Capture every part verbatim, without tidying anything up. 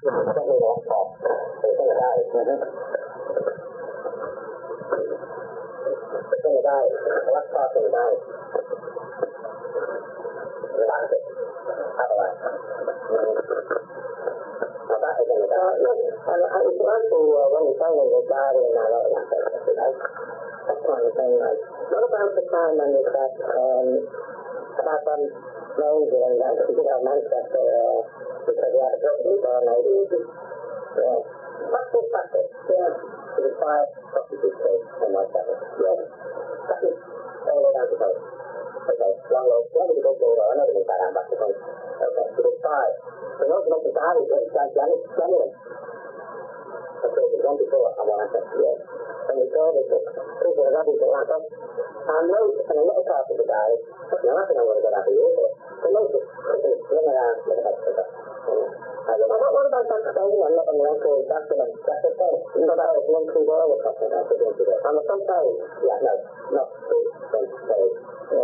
ก็มีน้องสอบเป็นก็ได้เป็นก็ได้รักษาเป็นได้เวลาเสร็จอะไรapa itu kita kalau itu aku wanita yang mencari nama yang terkenal terkenal lalu kalau kita mendekat keraton main dengan dan tidak mantap bekerja itu karena itu satu satu ya kita konstitusi semacam ya tapi kalau kita okay, walau yang itu orang ada di dalam bahasa okay, kita kalau kita cari dan jangan jangan okay, jangan itu awalnya ya dan itu itu itu berada di belakang anda anda apa itu dari yang apa yang berada di itu kalau itu itu yang mereka kata ada apa orang bahasa tahu anda orang itu tak senang tak senang tidak ada yang keluar atau apa apa itu anda sampai ya no no so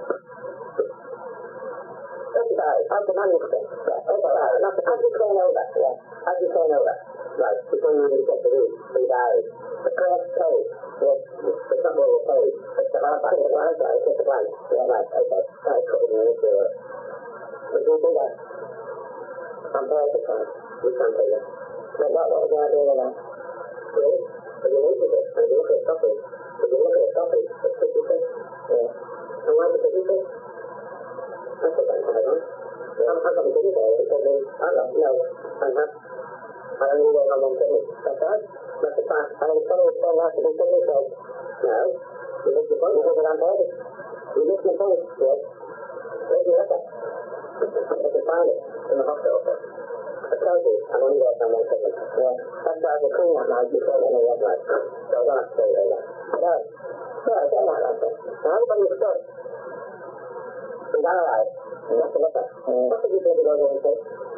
aku nanti aku nak aku kau nak ya aku kau nak right itu yang kita beri tidak sekarang tahu ya kita mau tahu sekarang apa yang ada itu sekarang ya right okay saya kau ini itu begitu kan sampai sekarang di sampai ya sebab apa ada mana jadi begini itu begini kita tahu begini kita tahu itu ya semua itu itu aku tak tahu yang akan menjadi dari ekonomi alam yang sangat hal ini yang mungkin kata masa hal itu adalah sedikit itu nah ini juga itu dalam tadi ini kita ya jadi apa itu paling ini apa apa sekali anu ini yang mungkin ya kata aku punya lagi soal yang lain coba saya ya nah saya jangan apa nah itu betul tinggal lain tidak selesai. Apa itu yang dilakukan itu?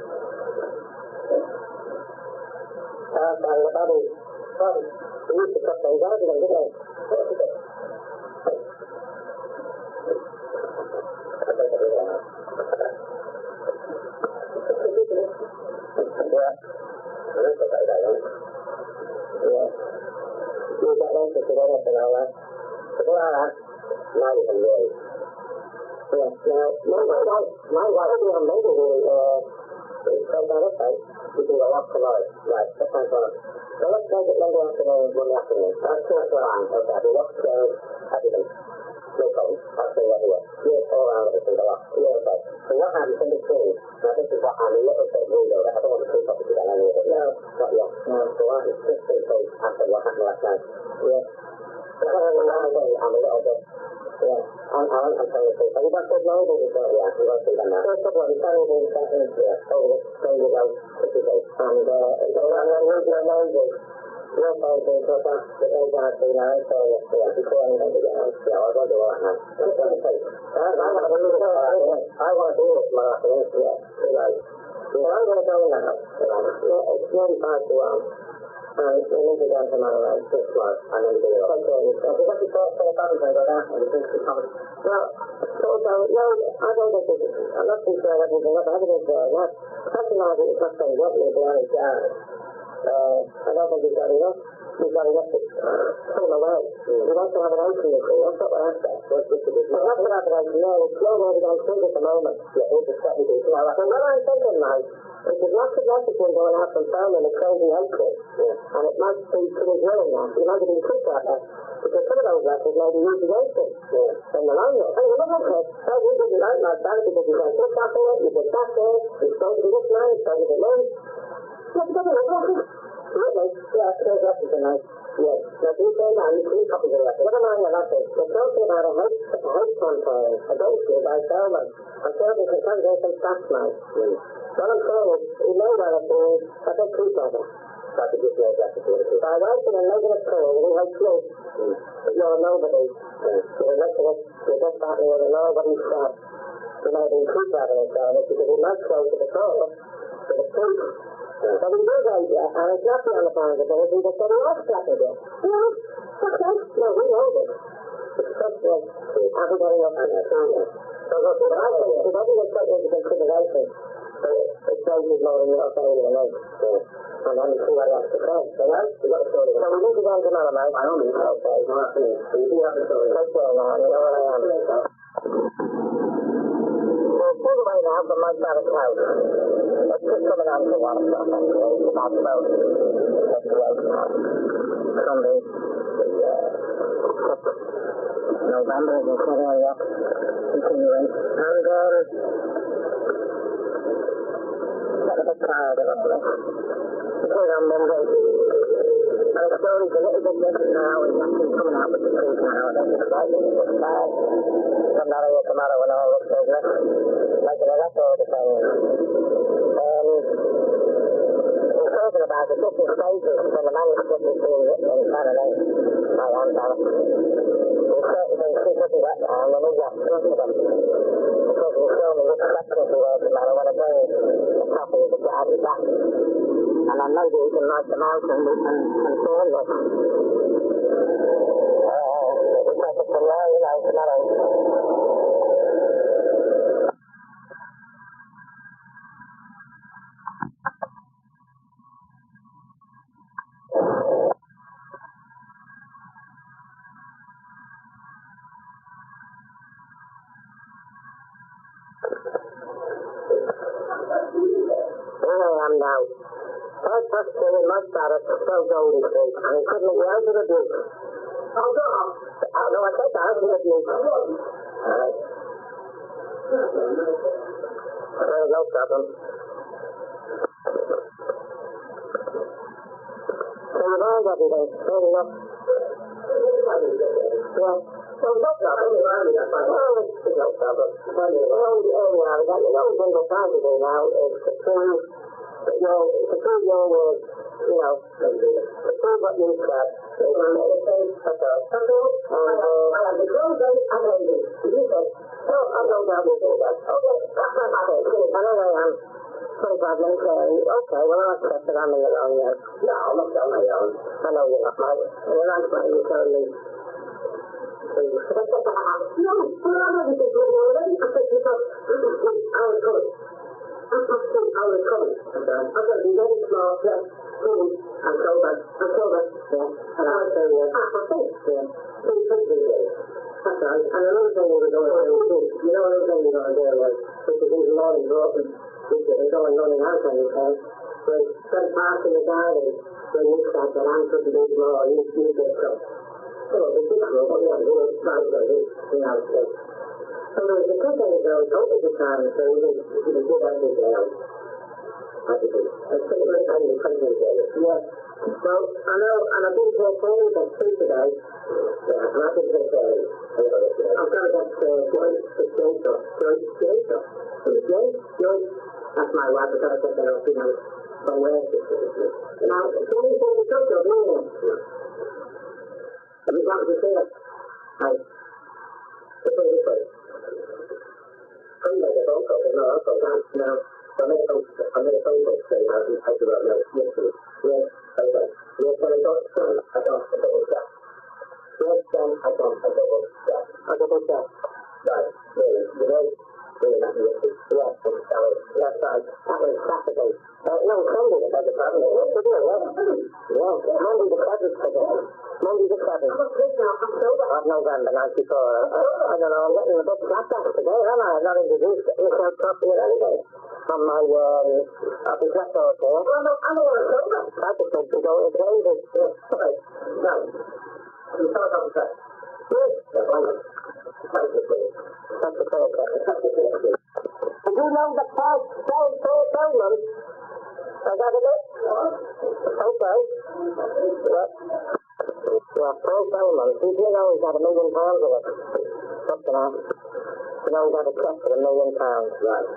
Kalau tadi, kan ini sikap bangsa dengan kita. Apa yang terjadi? Ya, ini kita dalam. Ya, tidak ada sesuatu penawar. Sekarang, mari kembali. Yeah, now, my wife, my wife, I'm maybe from the website, you can go up tomorrow, right, that's my phone. So let's make it Monday afternoon, Monday afternoon. That's two o'clock, okay, I'll be walking around, everything. No problem, I'll say what you want. Yes, all around it, and go up. Yeah, okay. So what happens in between, now this is what I'm a little bit window, I don't want to creep up to that anyway. No, not yet. No, so what is just simple after what happened last night. Yeah. So what I'm a little bit. Ya, awal akan selesai. Tapi tak tahu dulu itu ya, tidak sudah nak. Terus kalau kita ini kita ya, tahu tahu juga itu tahu. Anda orang yang yang lain tu, dia tahu tu kita kita jangan tinggal tahu ya. Itu orang yang tidak ya, orang dua orang. Terus selesai. Ah, mana perlu kita awal tu malah selesai. Selesai. Orang yang tahu nak, ya, ekspor itu ini juga semangat sesuatu anak itu. Tapi kita kita tahu juga itu kita. Nah, kalau yang ada itu, anak kita ada juga ada juga. Nah, satu lagi kita tahu itu ada. Eh, ada juga ada. Juga ada. Kalau mana, kita tahu ada itu. Apa apa? Apa apa? Dia kalau orang itu semua, ya itu sekali itu. Kalau orang itu kenal. It's a lots of lots of things going to happen found in a crazy outfit. Yeah. And it might be pretty well now. You might even think about that. Because some of those outfits might be used against it. Yeah. In the long run. And look at that. That we didn't like like that because you got this out there, you get that there, you started to this line, you started to learn. What's going on? Really? Yeah, it goes up to tonight. Yes. Now, do you say now, you three copies of that. What am I on that thing? They're talking about a house, a house control, a ghost here by Salman. I'm telling you, because there's some facts now. Mm. What I'm saying is, you know that it's a, I think two brothers. But you just know that's the truth. So I went to a negative call, and he had close. But you're a nobody. You're looking at, you're just out there with a nobody shot. You might be two brothers, because he might close to the call, to the truth. So we do that, yeah, and it's not the undefined ability, but then we all stop it there. You know, what's that? No, we know this. It's such a, everybody else understands it. So what I say is, if everyone takes into consideration, It tells you more than you're saying in a note. And then you see what else to say. So now, you got a story. So we need to go on tomorrow, mate. I don't need to. Okay. No, that's it. So you do have the story. Let's go now. You know what I am. So pull away now from my father's house. Let's just coming on to one stuff anyway. It's about the boat. Let's go out now. Sunday. November is in Korea. Continuing. And, um, got a bit tired of it. Because on Monday, and the story's a little bit different now, and nothing's coming out with the truth now, and it's exciting, it's bad. Come down here tomorrow when all this goes left. Like, you know, that's all the same. Um, we're talking about the different stages when the manuscript is being written in Saturday by Anne Barrett. There's certain things she doesn't get now, and we need that stuff for them. Because we'll show me which sections we were tomorrow when I bring a copy of the Daddy back. And I know that you can write them out and we can confirm them. Uh, we take it from there, you know, tomorrow. Here I am now. First first thing in my status, so Golden Street, and he couldn't get out of the Duke. Oh, go on. Oh, no, I said that, out of the Duke. Alright. There's no problem. So you've earned everything, fair enough. Yeah. So no problem. Oh, it's no problem. Well, anyhow, we got the only thing we're trying to do now is to prove you know, to prove your word, you know, to prove what you said. That's all. And, uh, I have the clothes on, I have the, you said, no, I'll go down and do that. Okay, that's not my thing. I know I am twenty-five minutes early. Okay, well, I'll accept it. I'm in the wrong now. No, I'm not on my own. I know you're not, mate. You're not trying to tell me. No, but I'm not even doing it already. I said, because I was coming. I'm talking I was coming. I'm going to be very small, yes, food, and sober, and sober, yeah, and I was saying, yeah, ah, I think, yeah, two, three days. That's right. And another thing we were going to do, too, you know, another thing we were going to do was, which is even more important, which is going running out on your head, was spend part in the garden when you start to answer to do more, you you get stuff. So, the big group, what we have to do is try to do the outfit. So there was a couple of those over the time, so we did good at the jail. What did you do? I think it was time to come to the jail. Yes. Well, I know, and I've been to a phone at two today. Yeah, and I've been to a phone. I've got to get uh, Joyce, the Joyce, or Joyce, Joyce, or Joyce, Joyce. That's my wife, I've got to get that up, you know, from where it's now, it's only for the culture, isn't it? Have you got to say it? Right. Let's put it this way. I'm like a phone call, no, I'm so fast now. So I made a phone, I made a phone call today, I was I do that now, yesterday. Yes, okay. Yes, when I got to phone, I got a double check. Yes, then I got a double check. A double check. Right, really, you know, really not yesterday. Yes, I'm sorry. Yes, sorry. That was Saturday. Uh, no, Sunday the budget, pardon me. Yes, didn't it? Yes. Yes, Monday the budget today. Monday the seventh. I'm sick now, I'm sober. Of November ninety-four. Uh, I don't know, I'm getting a bit flat back today, haven't I? I've not introduced myself properly or anything. On my, um, I'll be flat all day. Well, no, I don't want to sober. I just think to go to David. Yes, right. Now, you tell us how to say. Yes. Yeah, why not? That's the thing. That's the thing. That's the thing. Did you know that Paul, Paul, Paul Bowman? I got it? Okay. What? Yeah, Paul Bowman. He did know he's got a million pounds of it. Something else. You know he's got a check for a million pounds. Right.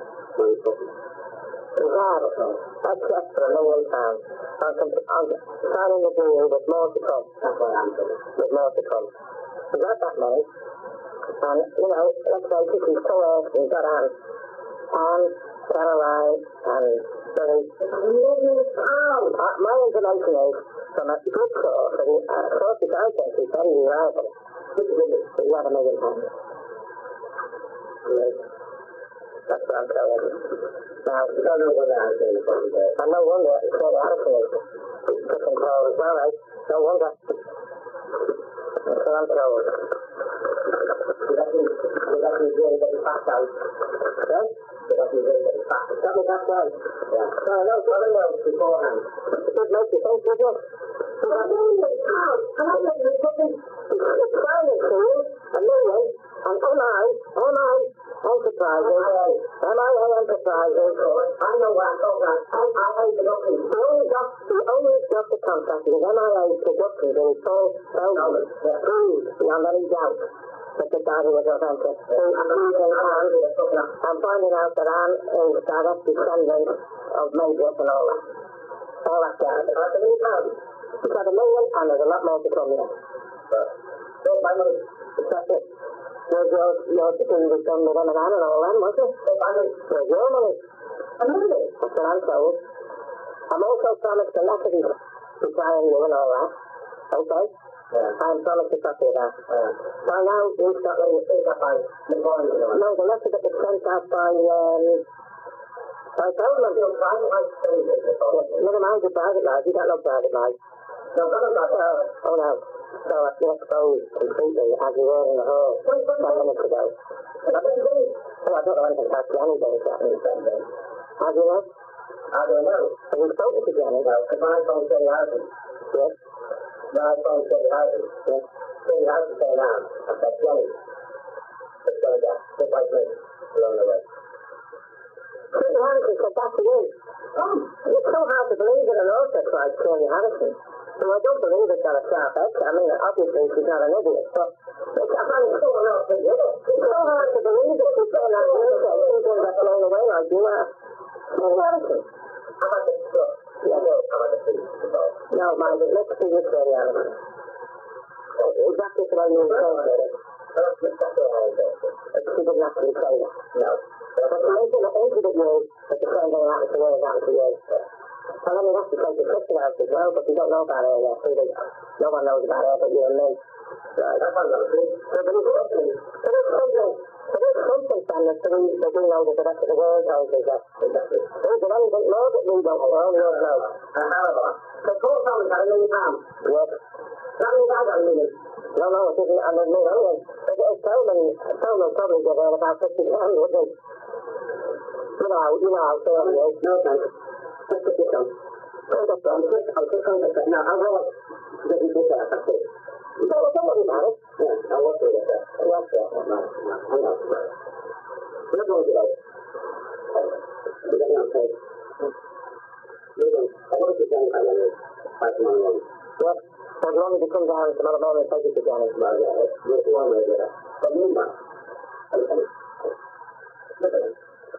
He's got it. A check for a million pounds. I'm, I'm signing the deal with more to come. That's what I'm doing. With more to come. He's got that money. And, you know, let's say he's coerced, he's got Anne. Anne, Caroline, and Billy. A million pounds! Uh, my information is from a good source, and uh, source which I think is very reliable. He had a million pounds. Yes. That's what I'm telling you. Now, you don't know whether I'm doing the phone there. I no wonder it's called Addison is to control as well, right? No wonder. That's what I'm told. You reckon, you reckon he's really getting fat out? Yes? You reckon he's really getting fat? That was that right? Yeah. No, no, I don't know beforehand. It did make you think, did you? I don't know how. I don't know you're fucking... It's sounding cool. And anyway, and am I, am I enterprising? Am I enterprising? I know what I'm talking about. I, I ain't the doctor. I only got, I only got the contract because M I A Productions and it's all Belgium. Proved beyond any doubt that the daddy was authentic. I'm finding out that I'm a direct descendant of Maybrick and all that. All that jazz. That's a million pounds. It's got a million and there's a lot more to come here. So, my money. That's it. There's your, your thing was done with M and N and all that, wasn't it? There's your money. Another. That's what I'm told. I'm also promised the Lefty to try and you and all that. Okay? Yeah. I'm promised to copy that. Yeah. Well, now, we've got to think that by the morning. No, the Lefty got sent out by, um, by government. Never mind the private life. You got no private life. No, no, no, no. Oh, no. So I feel exposed completely as you were in the hall ten minutes ago. Oh, I don't know anything about Jenny, but it's happening. How do you know? How do I know? Have you spoken to Jenny? No, because my phone said he hasn't. Yes? My phone said he hasn't. Yes? Said he hasn't say now. I said, Jenny. It's going to go. Just like me. Along the way. Kenny Harrison said that to you. Oh, it's so hard to believe that an author tried Kenny Harrison. So I don't believe it's got a sharp edge. I mean, obviously she's not an idiot, but it's, I mean, it's so hard to believe it. It's so hard to believe that she's saying that to you, so people get blown away like you are. Kenny Harrison. How about the stuff? Yeah, no, how about the food? No, mind it, let's see this Kenny Harrison. Exactly what I mean to say about it. That's exactly what I mean to say. She didn't actually say that. No. But the reason I think that you, that the same thing happened to her as happened to you. Well, I mean, that's because the Christian house as well, but we don't know about her yet, do they? No one knows about her but you and me. Right. That's what I'm going to do. So there is something, there is something, there is something, Sam, that we, that we know that the rest of the world knows, is that? Exactly. Is there anything more that we don't know, only us know? Uh, however, the poor family's had a million pounds. Yes. That means I got a million. No, no, it isn't, and there's no million. It's Tolman, Tolman probably give her about fifty grand, wouldn't he? You know how, you know how Tolman is. No, thanks. Let's get this done. I'm just, I'm just going to say, now, I'll go get you this out, that's it. So, don't worry about it. Yeah, I'll work through this, sir. I'll work through it. No, no, I know. We're not going to do it. We're getting on tape. We're going, I want to get down by one, by tomorrow morning. Yes, so as long as you come down tomorrow morning and take it to Johnny. Well, yeah, it's one way to do that. But meanwhile, okay. Look at it.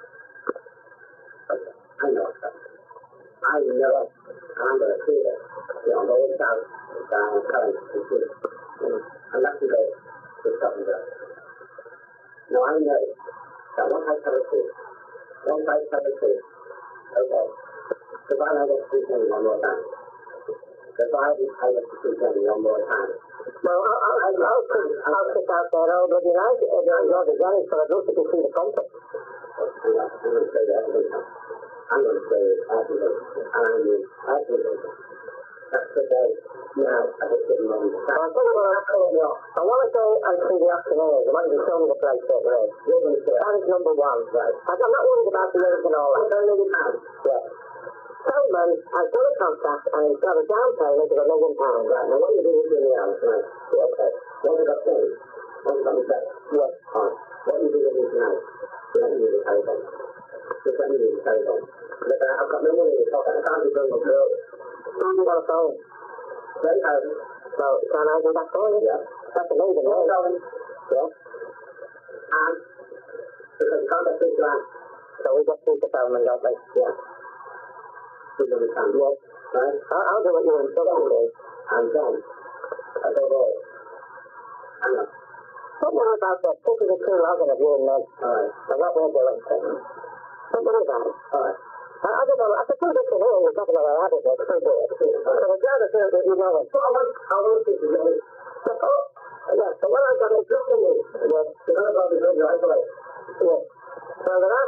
I know what's coming. I know it. I'm going to see it. You know, the old south, down in current, you see it. And that's the day to stop and go. Now, I know that once I cover two, once I cover two, okay, if I don't get to see Jenny one more time, if I get to see Jenny one more time, well, I'll, I'll, I'll, sit, I'll sit out there all bloody night if you're not the Jenny, so I'd love to see the concert. I'm going to say that every time. I'm going to say it every and I mean every day. That's the day. Now, I just didn't know. I'll tell you what I'm calling you off. I want to go and see the afternoons. I want you to show me the place there, right? You're going to say that is number one, right? I'm not worried about the others and all that. I'm going to leave it out. Yeah. Tolman has done a contract and he's got a down payment of a million pounds. Right. Now, what do you do with the hours, right? Yeah, okay. What have you got paid? What have you got me back? Yes. All right. What do you do with this now? Let me do the telephone. Just let me do the telephone. Look, I've got no money in the pocket. I can't be doing my bill. I've got a phone. Very hard. So, can I do that for you? Yeah. That's amazing, right? Yeah. And, because you can't get through to that. So we get through to Tolman, don't we? Yeah. We do the time. Yes. Right? I'll, I'll do what you want. So then, and then, I go there. Hang on. What more about that? Think of the two logging of you and me. All right. And what we're doing. What more about it? All right. I, I don't know. I could do this in here. You're talking about habits. I could do it. So I'd rather do it that you know it. So I want, I want to do it. So, oh, yeah. So what I've got is looking at me. Yes. You're not going to be good right away. Yes. So the last time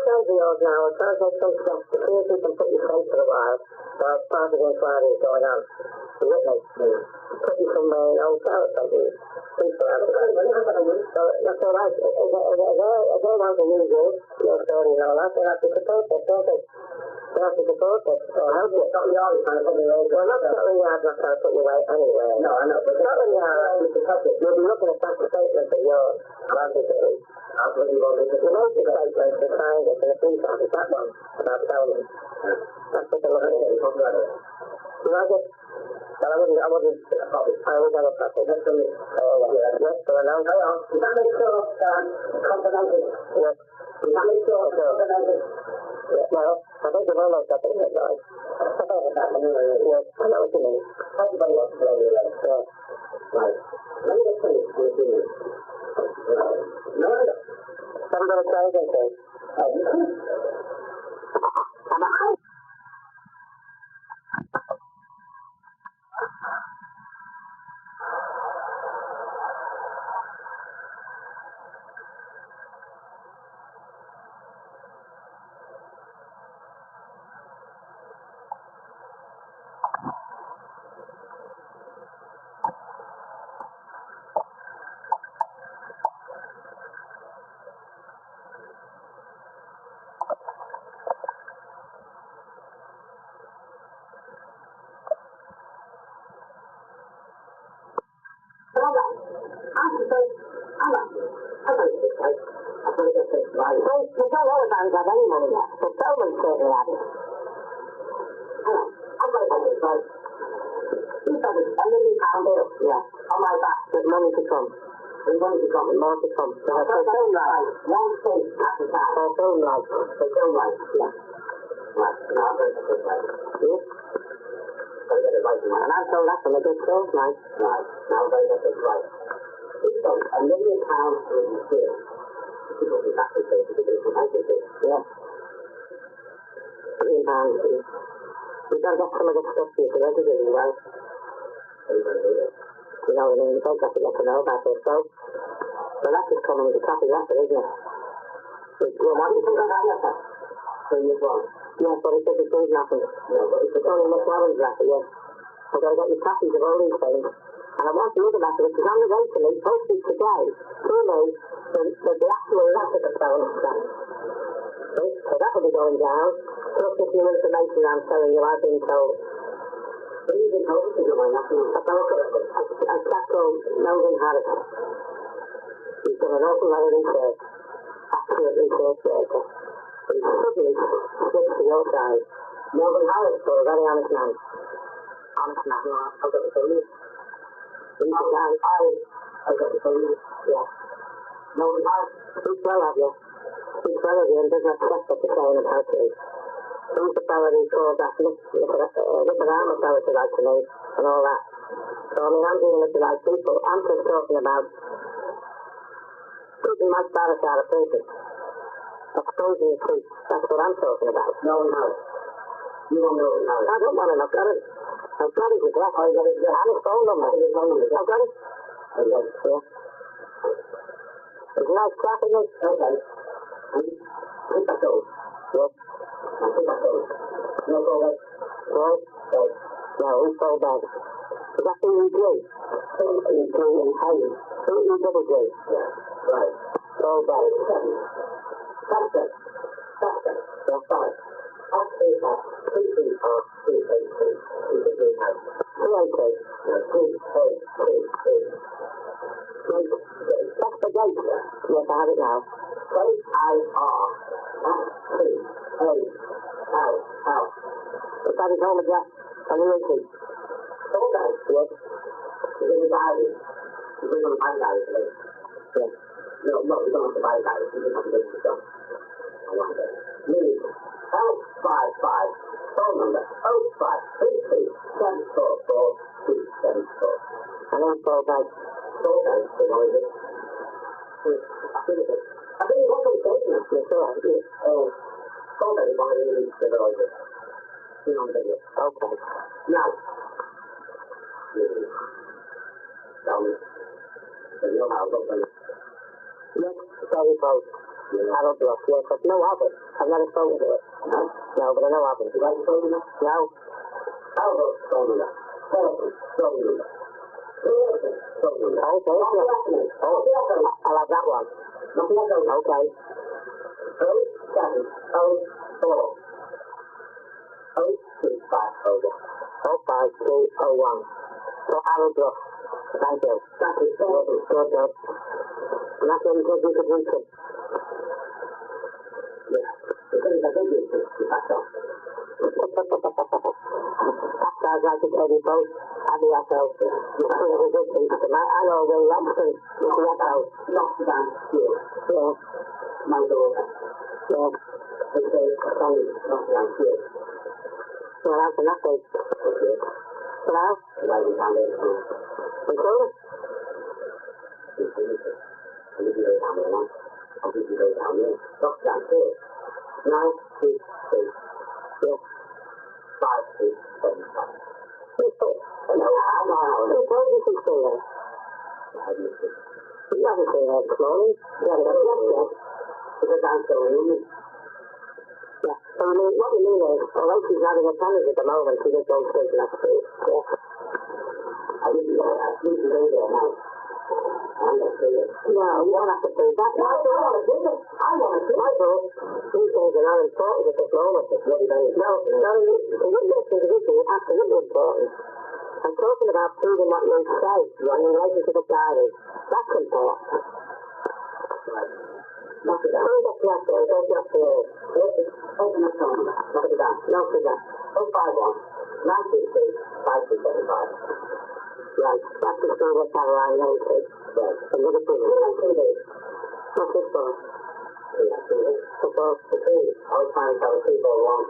calls now. It sounds like some stuff. The seriously can put you front for a while. While Sparta against Friday is going on. The witness. Putting some uh, old fellas something. People out of it. So that's all right. If they want to use it, your story and all that, they have to support it, don't they? They have to support it. So how do you? Scotland Yard is trying to put me away. Well, not Scotland Yard's not trying to put you away anyway. No, I know. But Scotland Yard, you'll be looking at that statement that you're advocating. Absolutely. The most statement is signed it in the police office, that one, about Selman. That's what they're looking at. You like it? Well, I wouldn't, I wouldn't, I would have a practice. That's for me. Oh, yeah. Yes, so now, go on. Does that make sure, um, compromises? Yes. Does that make sure, compromises? Yeah, well, I think we've almost got it, guys. Yes, I know what you mean. Everybody wants to play with it. Yeah. Right. Let me just finish with you. No, no. I'm going to try again, sir. Uh, you could. I'm a house. Got any money yet, but Selman certainly hasn't. Hello, I'm going to tell you, right? He said it's a million pound bill, yeah, on my back, with money to come. With money to come, and more to come. So I said, film right, one thing at a time. So film right, so film right, yeah. Right, now I'm going to put right. Yes? Got to get it right, man. And I told that from a good film, right? Right, now I'm going to get this right. He said a million pounds in the bill. People will be back to say, people will be back to say, yeah. Million pounds, please. We've got to get some of this stuff to you, so everything is right. You know what I mean? You don't have to get to know about this, so. So that's just coming with a copy letter, isn't it? Well, why do you think I got letter? So you're wrong. Yes, but it says it says nothing. No, but it's only McLaren's letter, yes. I've got to get you copies of all these things. And I want the other letter, which is on the way to me, posted today, to me, with the actual letter that's going on. So that will be going down. Plus this new information I'm telling you, I've been told. What have you been told? About a chap called Melvin Harrison. He's done an awful lot of research, accurate research worker. But he's suddenly switched to your side. Melvin Harrison, a very honest man. Honest man. I've got to tell you. He's a guy, I, I've got to tell you, yeah. Melvin Harrison, speaks well of you. Speaks well of you and does not trust what you're saying about you. Who's the fella who called that Nicaragua fella to like to me and all that? So, I mean, I'm dealing with the right people. I'm just talking about putting my status out of prison. Exposing the truth. That's what I'm talking about. No, no. You don't know it now. I don't want to know. I've got it. I've got his address. I've got his phone number. I've got it. I've got it. Yeah. There's a nice traffic, mate. Okay. I think that goes. Yes. I think that goes. No, go away. No? No. No, who's so bad? Is that the E J? E J and Harry. E double J. Yeah. Right. So bad. That's it. That's it. That's fine. That's three four. Three three four. Three eight three. Three three three nine. Two eight eight. Three eight three three. That's the gate. Yes, I have it now. K I R T A L L. Is that his home address? On the entry? Okay. Yes. He's in the diary. He's in the diary today. Yes. No, no, we don't have to buy a diary. We just have to get it done. I want it. Need L five five. Phone number oh five three three seven four four two seven four. I don't fall back. Fall back. So what is it? I think it's it. I think it's also statement. Yes, sir. Yes. Oh, fall back is one of the things that are over. You know what I mean? Okay. Now, tell me. You know how to look at it. Yes, sorry, folks. Harold Bluff, yes, but no of it. I've never spoken to it. No? No, but I know of it. You like spoken to it? No. Harold spoken to it. Telephone, spoken to it. Okay, yeah. Oh, I'll have that one. Okay. Oh, seven, oh, four. Oh, two, five, oh, one. Oh, five, two, oh, one. So, Harold Bluff. Thank you. Thank you. Good, good, good. And that's really good you could reach it. Yeah. Because I think you could back off. That sounds like it's Eddie Post. Abby Echo. I know Will Robson. Mister Echo. Knocked down here. Yeah. My daughter. Yeah. They say, sorry, knocked down here. Well, that's enough, Dave. Okay. Hello? Right, we found it. You cool? I'll give you those down there now. I'll give you those down there. Knocked down here. Nine, two, two. Yeah. Five, two, seven, five. No, I know. Who told you to say that? How do you think? You haven't seen that this morning. Yeah, that's right. Because I'm so rude. Yeah. So, I mean, what we mean is, although she's not in the tennis at the moment, she just goes straight to that street. Yeah. I didn't know that. You can go there now. I'm not sure. No, you don't have to do that. No, I don't want to do it. I want to do it. I don't. These things are not important at this moment. No, no, it wouldn't be individual. It's absolutely important. I'm talking about proving what you say in relation to the diary. That's important. Right. Knock it down. Prove that yes, there. Go just there. Open the phone. Knock it down. No, forget. Oh, five, one. Nine, two, two. Five, two, seven, five. Right. That's the story of Caroline Lane. Right. And look at this. What's this for? Football. I was trying to tell the people along.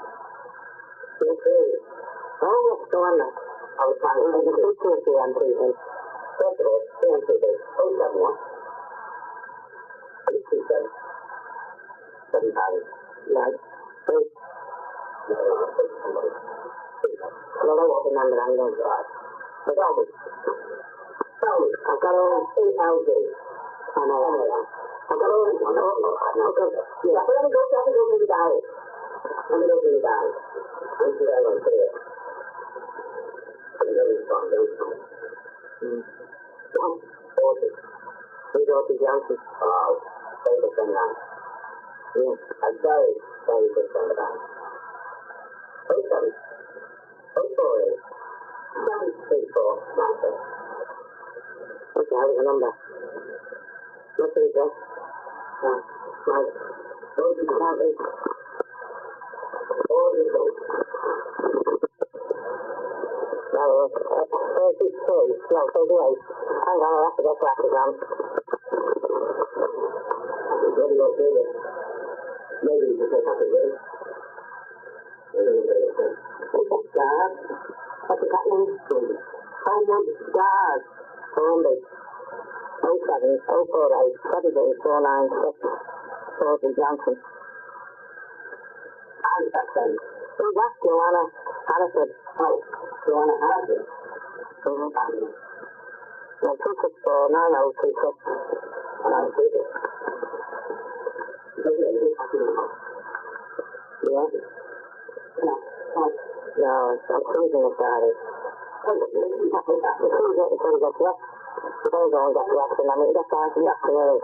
Oh, yes, go on then. I was trying to tell the two two M T V. First of all, two M T V. oh seven one. eight two seven. seven five. Right. Three. No, no, no. Somebody. Well, I won't remember that. I'm going to drive. But tell me. Tell me. I've got all C L D. I know that. I've got all... No, no, no. Yeah, but let me go, let me go to the diary. Let me go to the diary. I'm sure I won't say it. I'm very strong, very strong. Hmm. One, forty. Three Dorothy Johnson. Oh, very good friend of mine. Yeah, a very, very good friend of mine. Oh, seven. Oh, four, eight. Seven, three, four, nine, seven. Okay, I have a number. What's the address? Uh, my... Oh, you can't read. Oh, you don't. No, uh, thirty-two. No, thirty-eight. Hang on, I'll have to get glasses on. Where do you go through this? Maybe you can take off the ring. What's that? What's that name? Homewood Guard. Homewood. oh seven, oh four eight, seven eight, four nine six. Dorothy Johnson. And that's them. Who's that? Joanna Harrison. Oh, Joanna Harrison. Mm-hmm. No, two six four, nine oh two six. nine two six. Yeah? No, I'm cruising it, Daddy. I'm cruising it until we get dressed. We're going to go and get dressed, and then we can get down to the afternoon.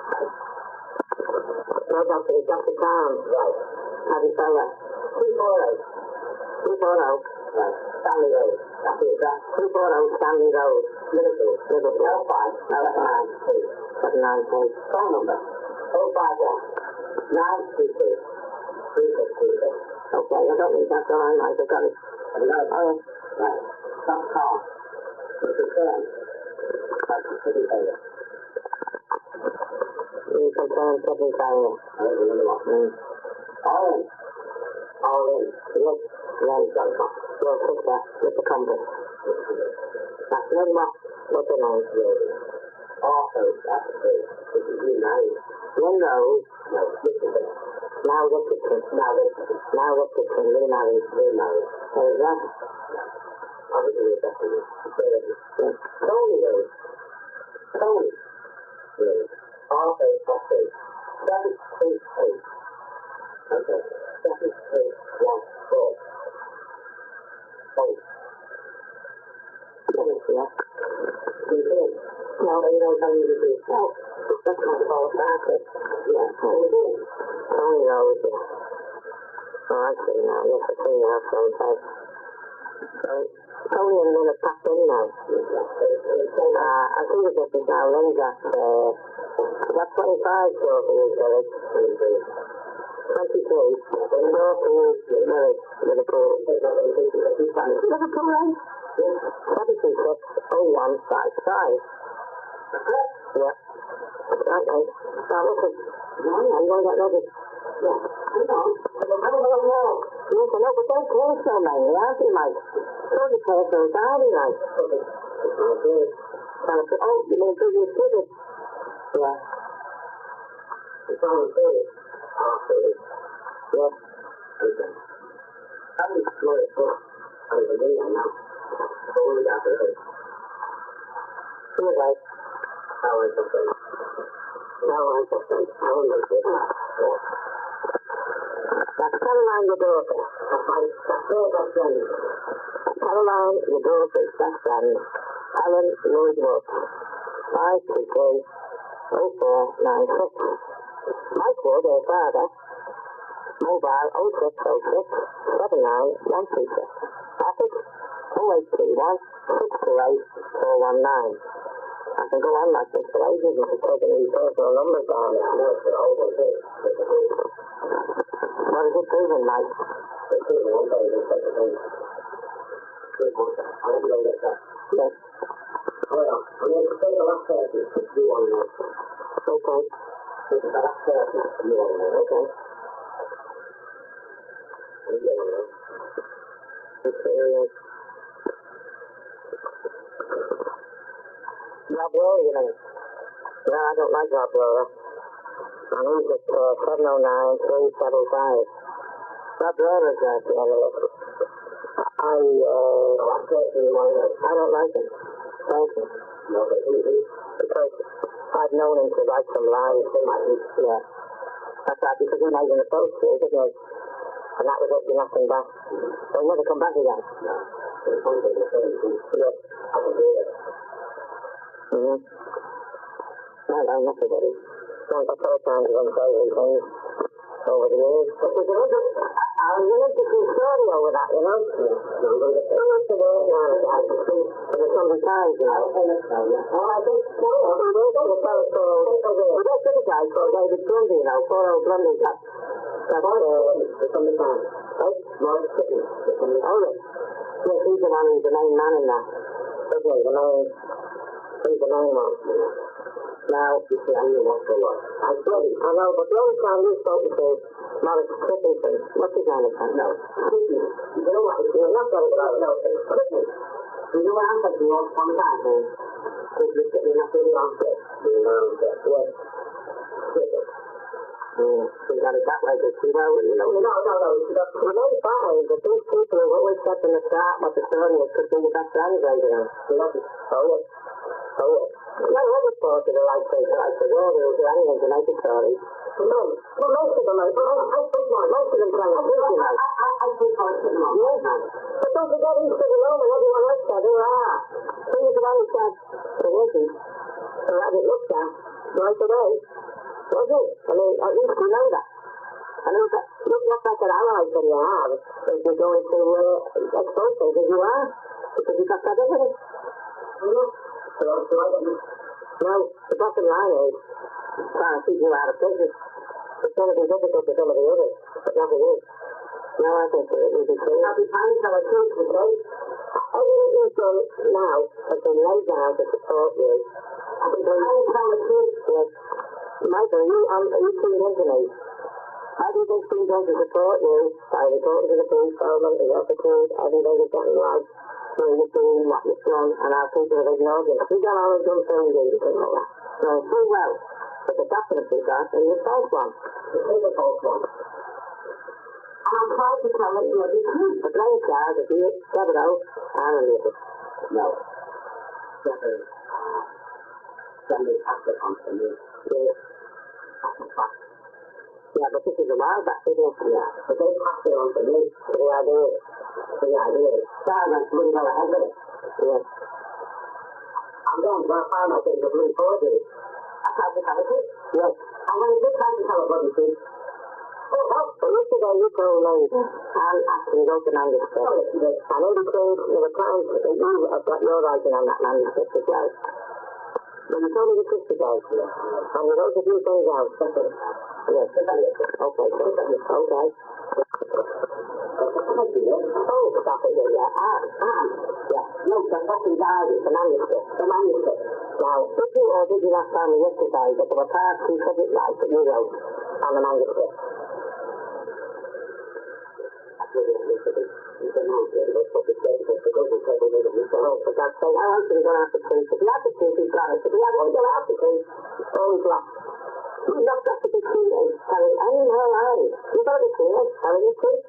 No, Doctor, it's Doctor Town. Right. How do you spell that? two forty. two forty. Right. Stanley Road. That's the address. two forty Stanley Road. Liverpool. Liverpool. oh five. No, that's nine two. That's nine two. Phone number. oh five one. nine two two. three six two six. Okay, I don't need that, all right, I've got it. Have you got it? Oh, right. Stop the car. It's a turn. That's the city area. You can turn city area. I don't remember what. Mm. All in. All in. Yes. Yeah, you've got it. You'll fix that with the compass. That's not what. What's the name? Also, that's the thing. This is really nice. Windows. No, this is it. Now what's the thing? Now this. Now what's the thing? Really nice. Really nice. What is that? Obviously, that's the thing. Tony Road. Tony. Road. Also, that's it. Seven did. No, they don't tell you to do yourself. That's my fault practice. Yeah, I did. Tony knows, yeah. Oh, I see now. Yes, I see now sometime. So, Tony and Nina packed in now. Uh, I think it's just now. Then got, uh, got twenty-five trophies, Derek. twenty-three. And Northfield, Derek, Liverpool. Liverpool, right? seventy-six, oh one, five, five. Yeah. Right, mate. Now, listen. I'm going to get ready. Yeah. Hang on. I don't know. Yes, I know, but don't play so, mate. Aren't you, mate? Don't you play so badly, mate? Oh, you mean do your scissors? Yeah. It's on the scissors. Oh, scissors. Yeah. Okay. That was slow as fuck. I was a million now. So what we got for this? Here, guys. How is the thing? How is the thing? How is the thing? Yeah. That's Caroline, your daughter. That's my best friend. Caroline, your daughter's best friend. Alan Lloyd Wolf. five two two oh four nine six. Mike Wood, their father. Mobile oh six oh six seven nine one two six. Office oh eight three one six two eight four one nine. I can go on like this for ages if it's taking these personal numbers down. What is it proving, Mike? It's proving one day this type of thing. I won't go get that. Yes. Well, I'm going to say the last thirty if you want to know. Okay. This is the last thirty if you want to know. Okay. I'm going to know. Okay, yes. Rob Rowe, you know. No, I don't like Rob Rowe. I need this uh, seven oh nine three seven five. Rob Rowe is uh, the other look. I, uh, I don't like him. Thank you. No, but he, he, because I've known him to write some lines. Yeah. That's right, because he made in the post here, didn't he? And that was it, you nothing back. So he never come back again. No. Yes. Mm-hmm. No, no, not everybody. Don't I tell times when say these things over the years. But there's another, uh, there's an interesting story over that, you know? Yeah. How much of it now is I can see for the Sunday Times, you know? Oh, I think, no, there's a fellow called, well, that's the guy called David Grundy, you know, poor old Grundy, that, that's, uh, the Sunday Times. Right? Morris Kitty. Oh, yes. Yes, he's the one who's the main man in that. Okay, the main, he's the main one. Now, you see, I knew what for what. I said it. I know, but the only time you spoke to Morris Kittington, what's his name again? No. You know what? You're not going to go, no, it's Kitty. You know what I'm saying? You want one time, man? Because you're not really on it. You're not on it. Yes. Kitty. Yeah, so you got it that way, but you know, you know, no, no, no, the main part is that these people have always said from the start what the story is could be the best strategy, you know. You know, so yes, so yes. No, I was thought to the right place, like the world will do anything to make a story. But no, well, most of them, I think most of them try to do, you know. I think most of them are. Yes, man. But don't forget East of the Rome and everyone else said, who are. Things have always said, there wasn't. So as it looks at, right away, was it? I mean, at least we know that. I know that, look what like an ally that you have, if you're going to uh, expose things as you are, because you've got that evidence. Mm-hmm. So, so I don't know. Now, the bottom line is, trying to keep you out of business. It's going to be difficult for some of the others, but nothing is. Now I think it will be clear. I'll be fine till I choose to say. Everything you've done now has been laid down to support you. I've been trying to choose. Yes. Michael, are you, um, are you tuned into me? I think it's been done to support you by reporting to the police department, the officers, everything is getting right. So you've doing what you've done, and our people have ignored it. We've done all the done things and all that. So, pretty well. But the document we got is the false one. It is a false one. And I'm trying to tell it you're the truth. The blame charge is you, Deborah, and Elizabeth. No. Deborah. Somebody has to come to me. Yes. That's a fact. Yeah, but this is a while back, isn't it? Yeah. But they passed it on to me. So the idea is, so the idea is, Sarah wouldn't go ahead with it. Yes. I I'm going to find myself the blue forgery. I tried to have a kid. Yes. I'm going to just try to tell a buddy kid. Oh, well, so yesterday you told me I'm actually open on this stuff. I know the things, there were times that you have got your writing on that manuscript as well. But you told me the truth today. And you wrote a few things out. Yes. Okay. Okay. Oh, stop it, yeah. Ah, ah. Yeah. No, the fucking guy is the manuscript. The manuscript. Now, did you or did you not tell me yesterday that there were parts who said it right that you wrote on the manuscript? You can know that it's what it says, but it doesn't say we need it. So, for God's sake, I want you to go out the truth. If you have the truth, he's got it. If you haven't go out the truth, oh, he's lost. You've not got to be clear. Telling any no lie. You've got to be clear. Telling the truth.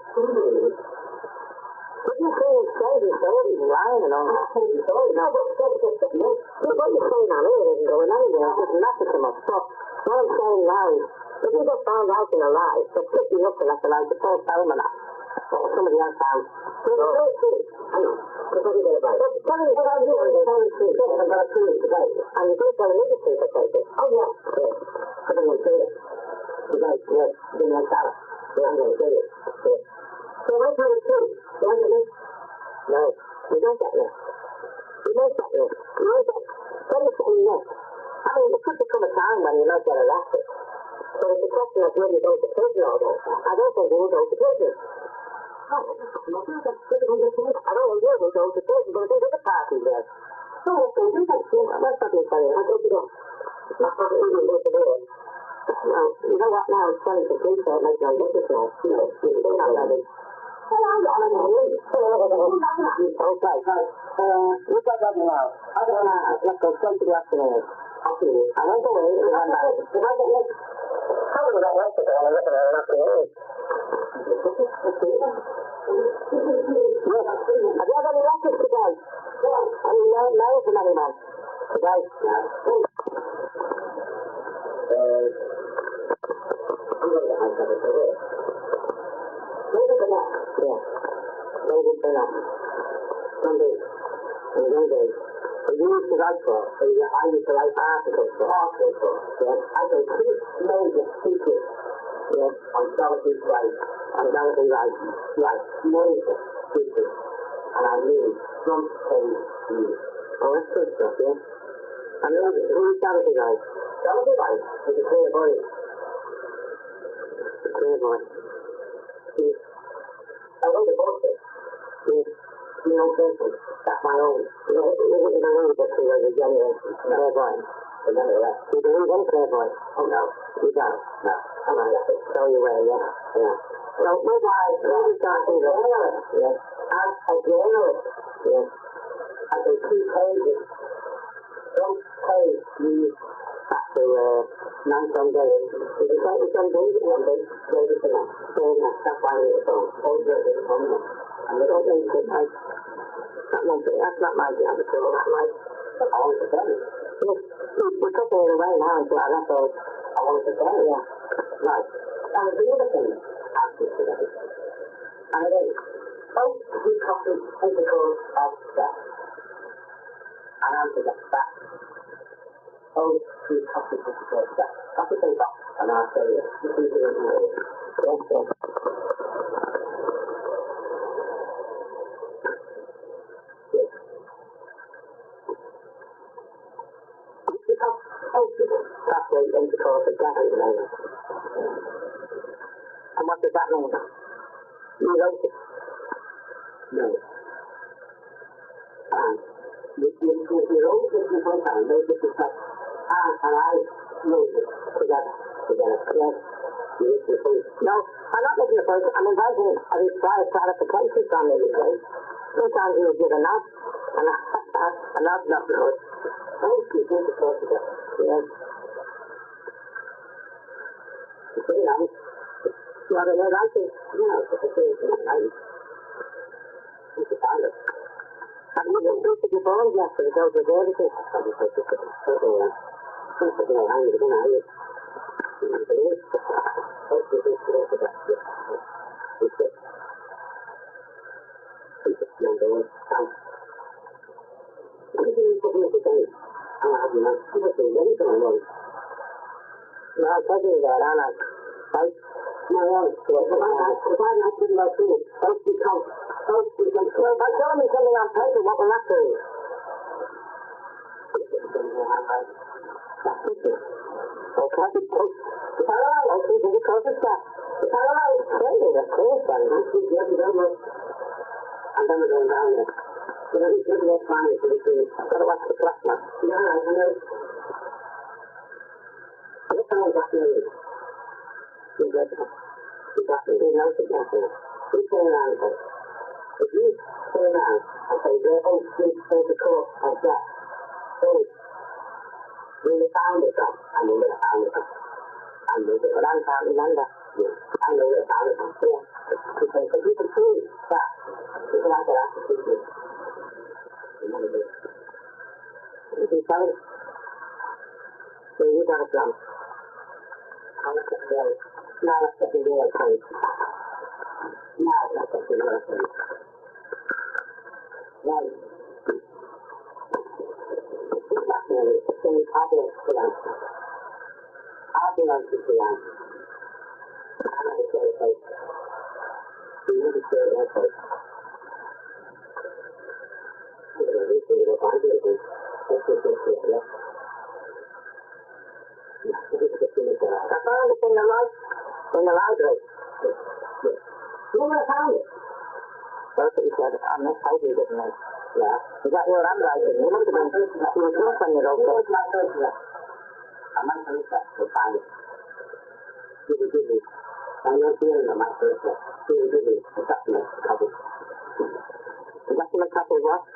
What you say is crazy stories and lying and all that crazy stories. No, but what you're saying on here isn't going anywhere. It doesn't matter to much. But what I'm saying now is, if you just found out in a lie, it could be looking at the like the first almanac. Or somebody else found. So it's very true. I know. Because what you get about it. But tell me what I'm doing. They're telling the truth. I've got a truth today. And you do tell me the truth, I take it. Oh, yeah. Yeah. I don't want to say it. You guys, yes. Give me a salad. Yeah, I'm going to say it. Yeah. So if I tell the truth, do I get this? No. You don't get this. You don't get this. You don't get this. Then you're saying yes. I mean, there could become a time when you might get arrested. So it's a question of whether you go to prison or not. I don't think you will go to prison. Oh, I don't think you'll go to prison, but there's other parties there. No, so you don't see it. What's that you're saying? I don't think you'll That's not even go to do it. Well, you know what now? It's funny to think so. It makes no difference now. No, it's still not that. Okay, right. Uh, what's that got now? I don't know. Let's go straight to the afternoon. Afternoon. I went away and ran down. Did I get this? How was that yesterday? I was looking at an afternoon. Yes. Have you had any lessons today? Yeah. Any mail from anyone? Today? Yeah. Uh, I'm going to have to have a career. Maybe for that. Yeah. Maybe for that. Someday. And one day. So you used to write for, so you, I used to write articles for, articles for, yeah. I can keep major secrets, yeah, on Dorothy's right, on Dorothy's right, right, major secrets, and I mean, front page news. Oh, that's good stuff, yeah. And who is Dorothy right? Dorothy right is a clear boy. A clear boy. He's, I wrote a book there. He's, you know, person. That's my own. You know, it wasn't a little bit too like a genuine clairvoyant. Remember that. You believe in clairvoyant? Oh, no. You don't? No. Come on, let's show you where, yeah? Yeah. So, my guys, really starting to journalist, yeah? As a journalist, yeah? I can keep pages. Don't pay you after uh, nine some days. If you try to some days, one day, go to the next. So, that's why we're at home. Hold it at home. And we don't need to like, that won't be, that's not my job at all, that might, I want to tell you. Yes, we took it away now into our record, I want to tell you, yeah. Right, and the other thing, ask you today, and it is, both we copy intercourse of death, and answer that, that, both we copy intercourse of death, that's the thing, and I'll tell you, this is the reason, yes, yes. That's the intercourse of death, isn't it? And what does that mean? You wrote it? No. And you, you, you, you wrote it in one time, wrote it like, and, and I wrote it together, together, yes. You listen to the No, I'm not listening to the person, I'm inviting a required clarification from me, because sometimes you will give a nod, and a, a nod, not good. Both people intercourse of death, yes. Pretty nice. You know, they're writing, you know, it's a serious enough nice. It's a pilot. And you don't do it before yesterday, so there's everything. I'm just like, it's a circle, yeah. It's a little hanging, it's a little hanging. It's a little Hope you think you're for that. It's it. It's it. Number one. Thanks. What do you put me to say? argument, seriously, anything I want. No, I'm taking that, aren't I? Right? No, no, if I if I'm not giving that to you, don't become, don't become, well, by telling me something on paper, what will that do? Okay, if I lie, I'll see the cause of that. If I lie, it's training, of course, then. I'm just getting down there. I'm never going down there. You know, he's looking at money for the food. I've got to watch the clock now. Yeah, I know. Look how I'm watching you. You got it. You got it. You know it's not there. You turn around and say, if you turn around and say, well, oh, please take the course of that. So, we will found it up. I know where I found it up. I know that what I'm found in London. Yeah. I know where I found it up. Yeah. Because if you can prove that, you can have to ask the people. You can tell it. So you got it done. I'm not going to go. Now let's get the real code. Now let's get the real code. Right. Can you copy it to them? I'll be on to them. I'm not going to say it. You need to say it also. I'm going to read it if I do it. Let's just go through it, yeah? I found it in the light, in the library. You never found it. That's what he said. On this page he didn't know. Yeah. Is that your handwriting? You must have been, you were close on your own. No, it's not close to that. I might finish that. We'll find it. You will give me. I'm not feeling I might finish that. You will give me a document copy. A document copy of what?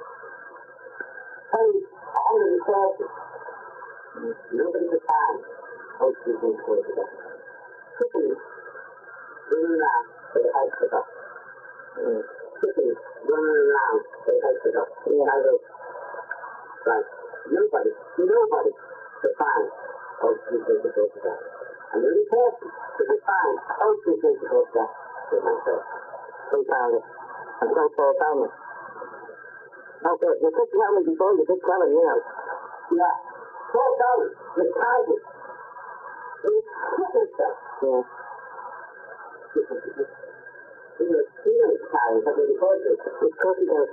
Page one hundred thirty. Nobody has found most of these words of it. Quickly, running around with the house of it. Quickly, running around with the house of it. In the house of it. Right. Nobody, nobody has found most of these words of it. And the only person who has found most of these words of it is myself. Who found it? And so Paul found it. Okay, you could tell me before, you could tell him, you know. Yeah. Four dollars, the target. It's super stuff. Yeah. It's a serious time, but it's important. It's critical.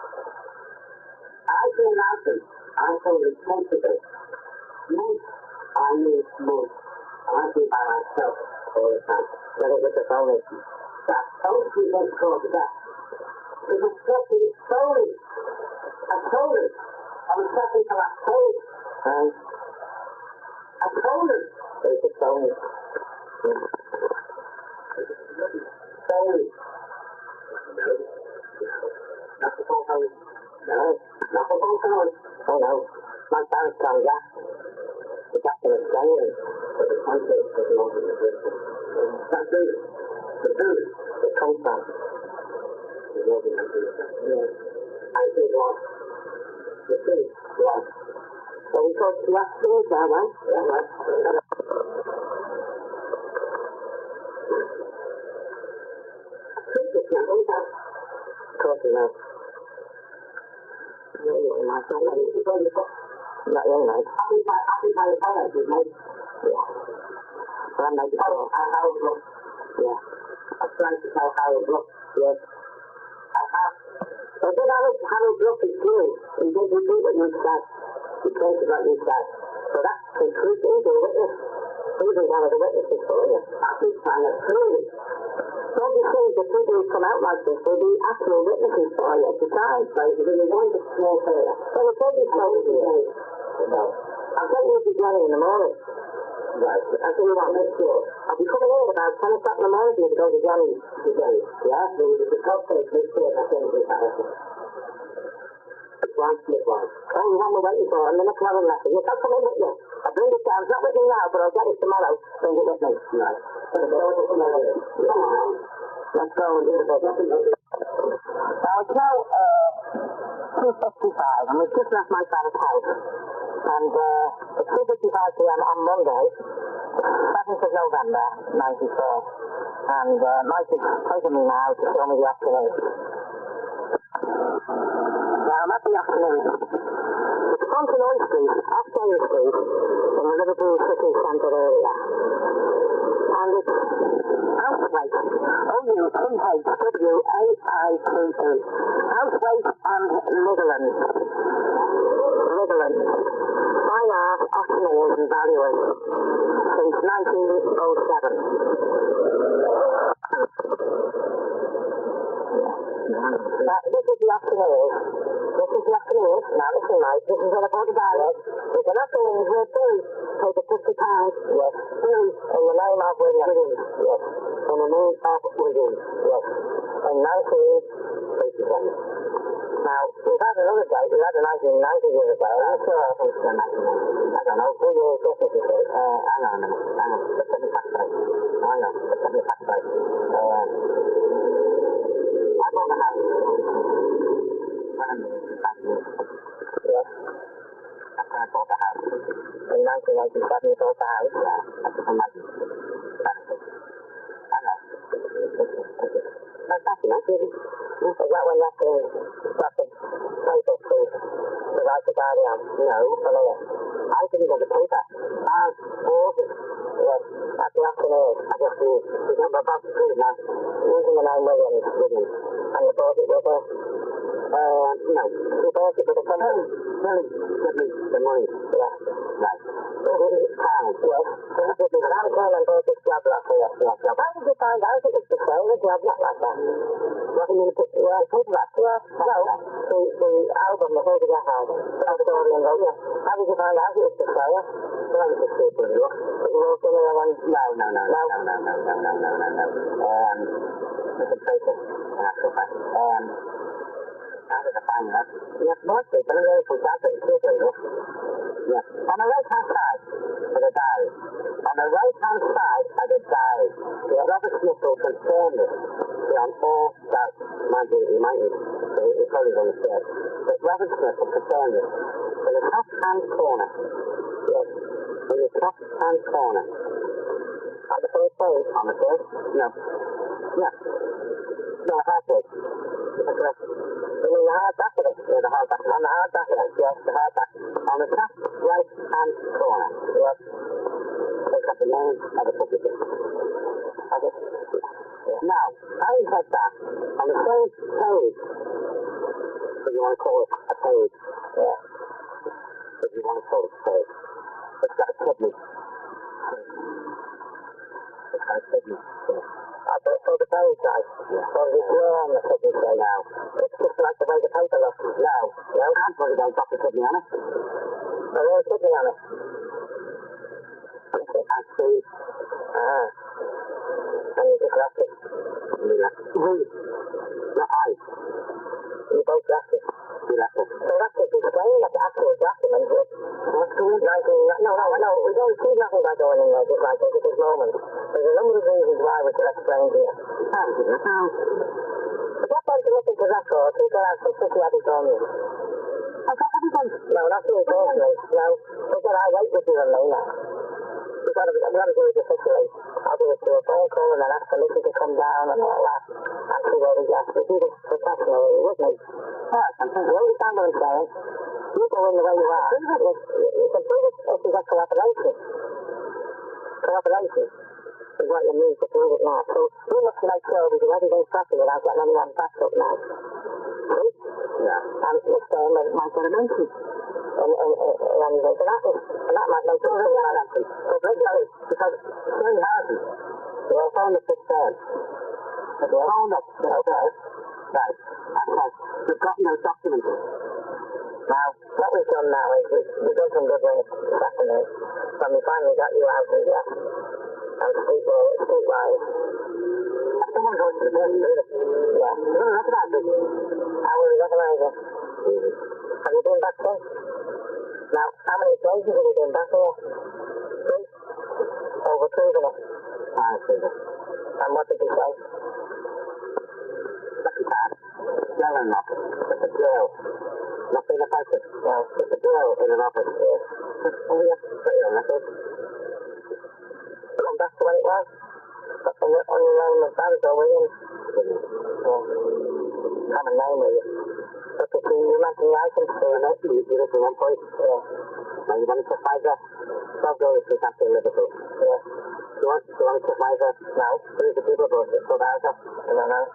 I can imagine, I feel responsible. Most, I need most. I do by myself all the time. Whether with the phone is. That don't be that called that. It's a stuff that is stolen. I told it. I was talking to my cold. And I told him. They just told me. Told me. No. Not the phone call. No. Not the phone call. Oh no. My parents called that. The doctor was saying that the country was not in the system. That dude. The dude. The co-fan. The Robin and the yeah. I think what? The dude. What? So we got to last days now, right? Yeah, right. Christmas now, don't that? Of course you know. No, no, my son, no, you don't look up. Not young, mate. Happy by, happy by the fire, mate. Yeah. So I'm like, oh, how it looks. Yeah. I'm trying to tell how it looks. Yes. I have. So did how it looks is good. He did repeat what you said. He cares about you said. So that's the truth is a witness. Even one of the witnesses for you. That's his plan of truth. Don't you think the people who come out like this will be actual witnesses for you at the time? Right, you're going to want to small further. So we'll take this close to you. No. I'll tell you to Johnny in the morning. Right. I'll tell you what, make sure. I'll be coming in about ten o'clock in the morning to go to Johnny today. Yeah? So we'll be discussing this here at the end of the day. One split one. Oh, you want me waiting for him, then I'll tell him that. Yes, I'll come in with you. I'll bring it down. It's not with me now, but I'll get it tomorrow. Bring it with me. Right. Come on. Let's go and do the business. Now, it's now uh, two fifty-five, and we've just left my father's house. And uh, it's two fifty-five p m on Monday, seventh of November, ninety-four. And uh, Mike is taking me now to show me the afternoon. Now, I'm at the afternoon. It's Fontenoy Street, off Dale Street, in the Liverpool city centre area. And it's Houseweight, O U T H W A I T E. Houseweight and Litherland. Litherland. Fine art, auctioneers and valuers since nineteen oh seven. Uh, this is the auctioneers. This is the auctioneers. Now listen, mate. This is what I bought to buy it. You can offer in here too. Take a fifty pounds. Yes. Three. In the name of William. Yes. In the name of William. Yes. In nineteen eighty-seven. Now, we've had another date. We had a nineteen ninety year ago. I'm sure I think it's a nineteen ninety. I don't know. Two years difference, you see. Uh, hang on a minute. Hang on. Let's get me back straight. Hang on. Let's get me back straight. Uh, I bought the house. Yes. That's when I bought the house. In nineteen eighty-seven, you bought the house? Yeah. That's from my benefit. I know. That's actually nice, really. Is that when you have to stop the paper to, to write the diary? No, for me. I didn't get the paper. I bought it. Yes. At the afternoon. I just used. You remember about the street now? Using the nine Williams with you. And you bought it with a... Uh, no. You bought it with a company. Well, give me the money. Yeah. Right. Pounds. Yes. So you give me the pound coin and bought this job lot for you. Yes. How did you find out it was the same, a job lot like that? What do you mean? Well, photograph, yeah. No. The, the album, the photograph album. The story and those, yeah. How did you find out it was the same? Well, I was just super look. It was also the one... No, no, no, no, no, no, no, no, no, no, no, no. Um, this is basic, in actual fact. Um, how did I find that? Yes, mostly, but anyway, from Santa, it's super look. Yes. On the right-hand side, for the diary. On the right-hand side of the diary, yeah, Robert Smith will confirm this. Yeah, on all that, mind you, he might, so he probably going to say it. But Robert Smith will confirm this. In the top-hand corner, yes, in the top-hand corner, on the first page, on the first, no, no, no, half page, that's correct. You mean the hard back of it? Yeah, the hard back, on the hard back of it, yes, the hard back, on the top right-hand corner, yes, it's got the name of the publisher. Okay, yeah. Now, having said that, on the same page, if you want to call it a page, yeah, if you want to call it a page, it's got a kidney. It's got a kidney. Yeah. I thought so the page side. Yeah. So there's more on the kidney side now. It's just like the way the paper looks. No. No, I can't put it on top of the kidney on it. There's no kidney on it. I see. Ah. And you just left it. You left it. Who? Not I. You both left it. You left it. So that's it. It's playing like the actual document. What's going on? No, no, no. We don't see nothing by going in there just like this at this moment. There's a number of reasons why we could explain to you. How did it now? But what time to look into records, we've got to have some psychiatric on you. I've got everyone. No, not you personally. No. We've got our wait with you and me now. We've got to, we've got to do it officially. I'll do it through a phone call and then ask the listener to come down and all that. And see where he's at. We do this professionally, wouldn't we? Alright, I'm thinking, you understand what I'm saying? You go in the way you are. You, you can prove it if you've got cooperation. Cooperation is what you need to prove it now. So we look to make sure we do everything properly without getting anyone backed up now. See? Yeah. And this time it might get a mention. And, and, and, and anything. So that is, and that might make sure that happen. So regularly, because it's very hard. You're phone the fifth term. If you're phone up, okay. Right. Okay. We've got no documents. Now, what we've done now is we've, we've done some good work this afternoon. When we finally got you out of here. And streetwise, streetwise. Someone goes to the person, do it. Yeah. You're going to recognize it. How will you recognize it? Mm-hmm. Have you been back since? Now, how many places have you been back here? Three? Over two, isn't it? I see it. And what did you say? Second time. Drill in an office. It's a drill. Not being a person. No, it's a drill in an office. Yeah. Oh, yes. Put it on record. Come back to when it was. On your, on your name of Barry or Williams. Yeah. Common name, really. That's the two you like the license for an S U, you look at one point. Yeah. Now you want to check Pfizer? twelve dollars for after Liverpool. Yeah. You want, you want to check Pfizer? No. Who's the people about it? For Pfizer? I don't know.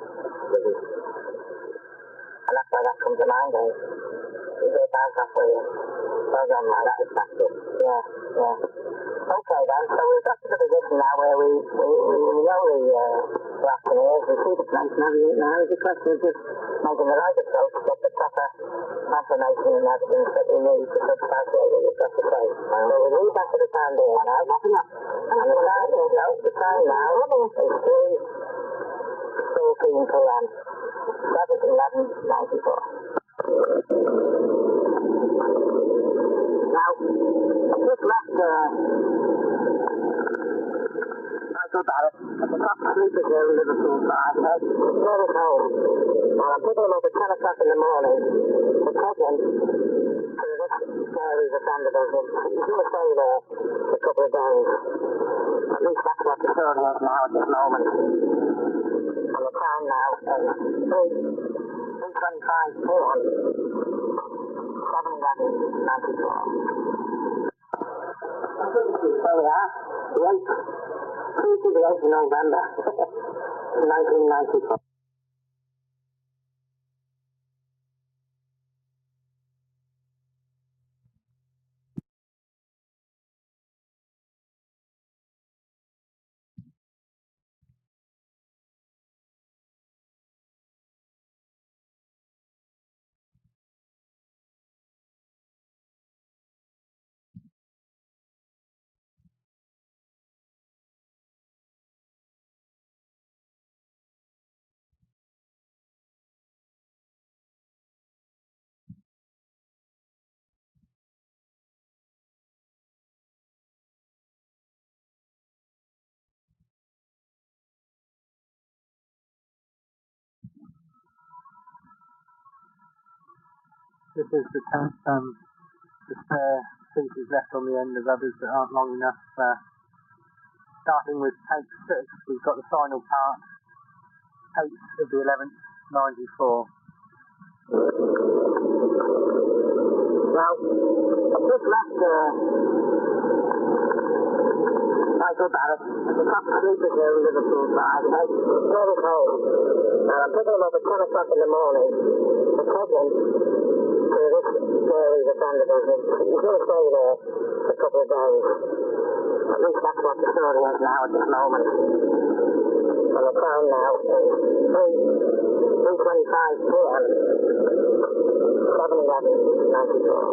And that's why that comes to mind, eh? You do a Pfizer for you. Well done, man. That is backed up. Yeah, yeah. Okay then, so we've got to the position now where we, we, we, we know the uh, rationales, we see the place and everything now. The question is just making the right approach to get the proper information and everything that we need to substantiate what we've got to say. So we leave that to the time being now, nothing else. And the time is out, the time now is three fourteen p m seven eleven ninety-four. Now, I've just left uh, Michael Barrett at the top sleepers here in Liverpool side. It's very cold. Now, I'm picking him up at ten o'clock in the morning. The cousin, for this series of Vanderbilt, he's going to stay there for a couple of days. At least that's what the story is now at this moment. And the time now is three twenty-five p m seven eleven ninety-four. There we are, the eighth, Tuesday the eighth of November, nineteen ninety-four. This is the count, um, the spare pieces left on the end of others that aren't long enough. Uh, starting with take six, we've got the final part, eighth of the eleventh, ninety-four. Well, I've just left uh, Michael Barrett at the top sleepers here in Liverpool side. It's very cold. Now, I'm picking him up at ten o'clock in the morning. The cousin, for this series of Vanderbilt, he's going to stay there for a couple of days. At least that's what the story is now at this moment. And the time now is three twenty-five p m seven eleven ninety-four.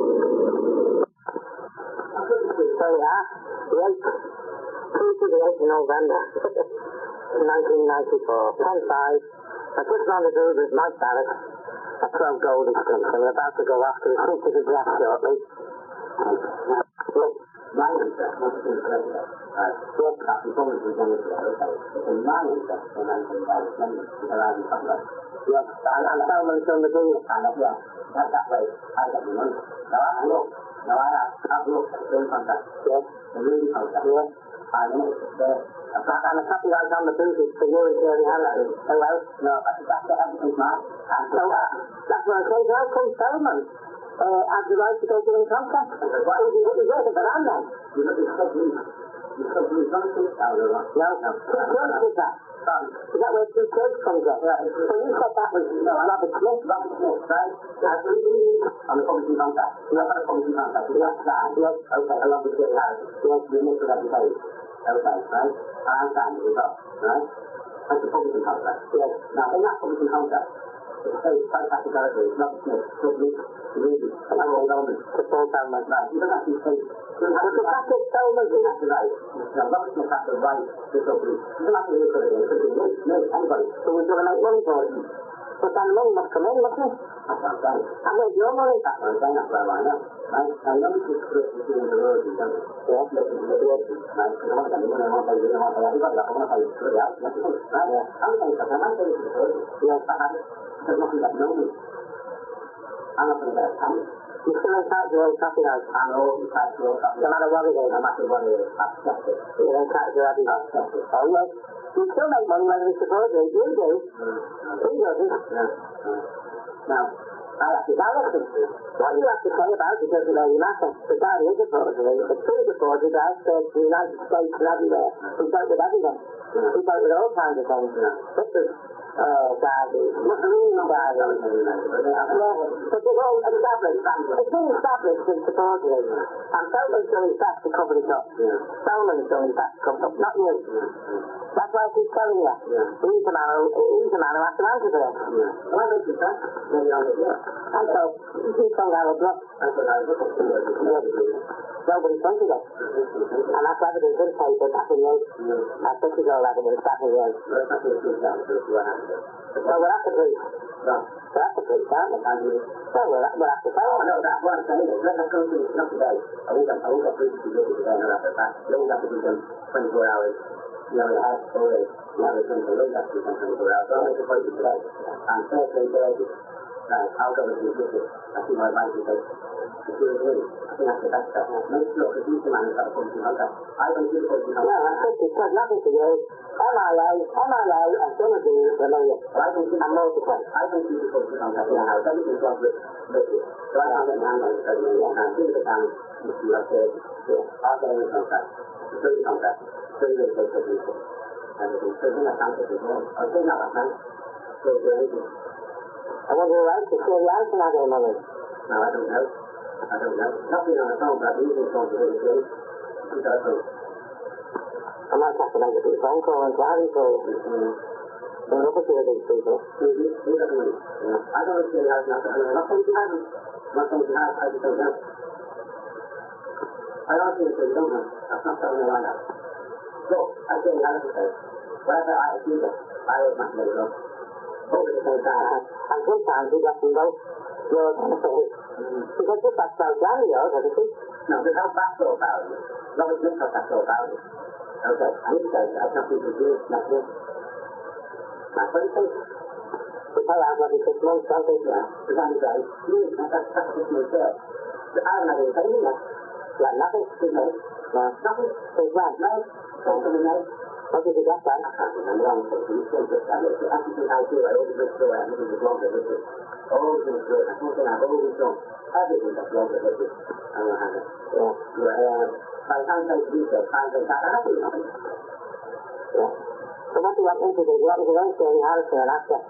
There we are, the eighth, Tuesday the eighth of November, nineteen ninety-four, ten five. I just rendezvous with Mike Barrett at twelve Goldie Street, so we're about to go off to the seat of the dress shortly. Look, my interest, not the interest, uh, short cut, it's always been done this way, okay? It's in my interest for nineteen ninety-seven, because I haven't talked about it. Yes, and I'm Salman from the business kind of, yeah, that's that way, I get the money. Now I look, now I have, I've looked at the film contract, yes, the movie contract, yes, I know, there. I've got on a copyright on the booth for you and Jerry Hanley. Oh well, no, that's the everything's mine. And so, uh, that's what I say, how come Salman uh, had the right to go to the contract? Why was he looking there for that then? You look at the You said you was going to take out of it. No, no. Two church did that. Is that where two church comes up? Right. So you said that was no, Robert Smith, Robert Smith, right? That's on the publishing contract. You have a publishing contract. Yes, that. Yes. Okay, along with Jerry Harris. Yes, we make it every day. Okay, right? I understand it as well, right? That's the publishing contract. Yes. Now, in that publishing contract, it says fantastic characters, Robert Smith, Douglas, Ruby, and all elements, to Paul Salman, right? You don't actually say, but the fact is, Salman didn't have to write. Now, Robert Smith has to write the Douglas. You don't have to look at it, it could be me, me, anybody. So we're going to make money for it. But then money must come in, mustn't it? That's what I'm saying. I made your money. That's what I'm saying, that's what I want to know. Right? Now, you know we just split between the roads, don't you? Yeah. Listen, the roads, right? Because I want to get the money, I want to pay you, I want to pay everybody, I want to pay everybody else. That's the thing, right? Yeah. I'm saying something, I'm saying to the roads. Yes, I have it. There's nothing that no me. I'm not going to get a penny. You still entitled to your own copyright? I'm always entitled to your own copyright. No matter what it is? No matter what it is. Accept it. You're entitled to everything. Accept it. Oh, yes. You still make money whether it's supposed to. You do. He doesn't. Yeah. Now, I have to tell it. What you have to say about it doesn't really matter. The guy is a forgery. The two is a forgery guy says the United States and everywhere. He dealt with everything. He dealt with all kinds of things. This is uh, Garvey, Mussolini Garvey. Yeah, but they're all established. It's been established since the forgery. And Solom's doing his best to cover it up. Solom's doing his best to cover it up, not you. That's why I keep telling you. He's the man who, he's the man who has to answer for it. Why don't you say? And so, you keep on down the block. Nobody's going to get. And that's evidence in paper back in the eight. That's what you go evidence back in the eight. So we're at the police. We're at the police, aren't we? So we're at, we're at the police. No, that's what I'm saying. Let's go to not today. I won't have, I won't have police to do it today, not after that. You won't have to do them twenty-four hours. You know, you have four days. You have to do them. You won't have to do them twenty-four hours. So I'll make a point today. And Thursday, Thursday. Uh, I'll go with you with it. I see my advice is that if you're in, I think that's the best stuff. Make sure, because he's the man who's got a policy contact. I don't do the policy contact. No, that's it. It says nothing to you. M I A, M I A, and some of you are million. Well, I don't do I'm multiple. I don't do the policy contact in the house. Everything's got with with it. So I can't get my hand on it. And I do the town, if you have to, I'll get in the contact. The policy contact. So you will take the people. Everything. So then I can't get it wrong. I was saying that last night. So do anything. I wonder who else is still the answer now, though, Mother. No, I don't know. I don't know. Nothing on the phone, but I'm using the phone to do the thing. I'm telephone. I might have to make a big phone call and driving call. They're up to these people. Who doesn't know? I don't know if they have nothing. I'm not saying you haven't. I'm not saying you have. I just don't know. I don't think you don't know. That's not telling me like that. So, I say you have to say. Whatever I achieve it, I always must let it go. Over the same time, and sometimes we get them both yours and his. Because this has twelve grand of yours, hasn't it? No, there's no backdoor value. Robert Smith has backdoor value. Okay, and he says that nothing to do, nothing. That's what he says. We pay out every six months, don't we? Yeah. Because I'm saying, you, that's that's six months there. I haven't had any payment yet. You have nothing to do, no. Nothing. There's rent, no. Something in there. How did you get that? I can't remember. I'm saying, you still get that. After you how to do it, I always look through it. I think it's longer with it. Always look through it. That's one thing I've always done. Everything that's longer with it. I don't have it. Yeah. Yeah. By the time I do that, I don't have it. Yeah. So what do you want me to do? You want me to run through the house and after?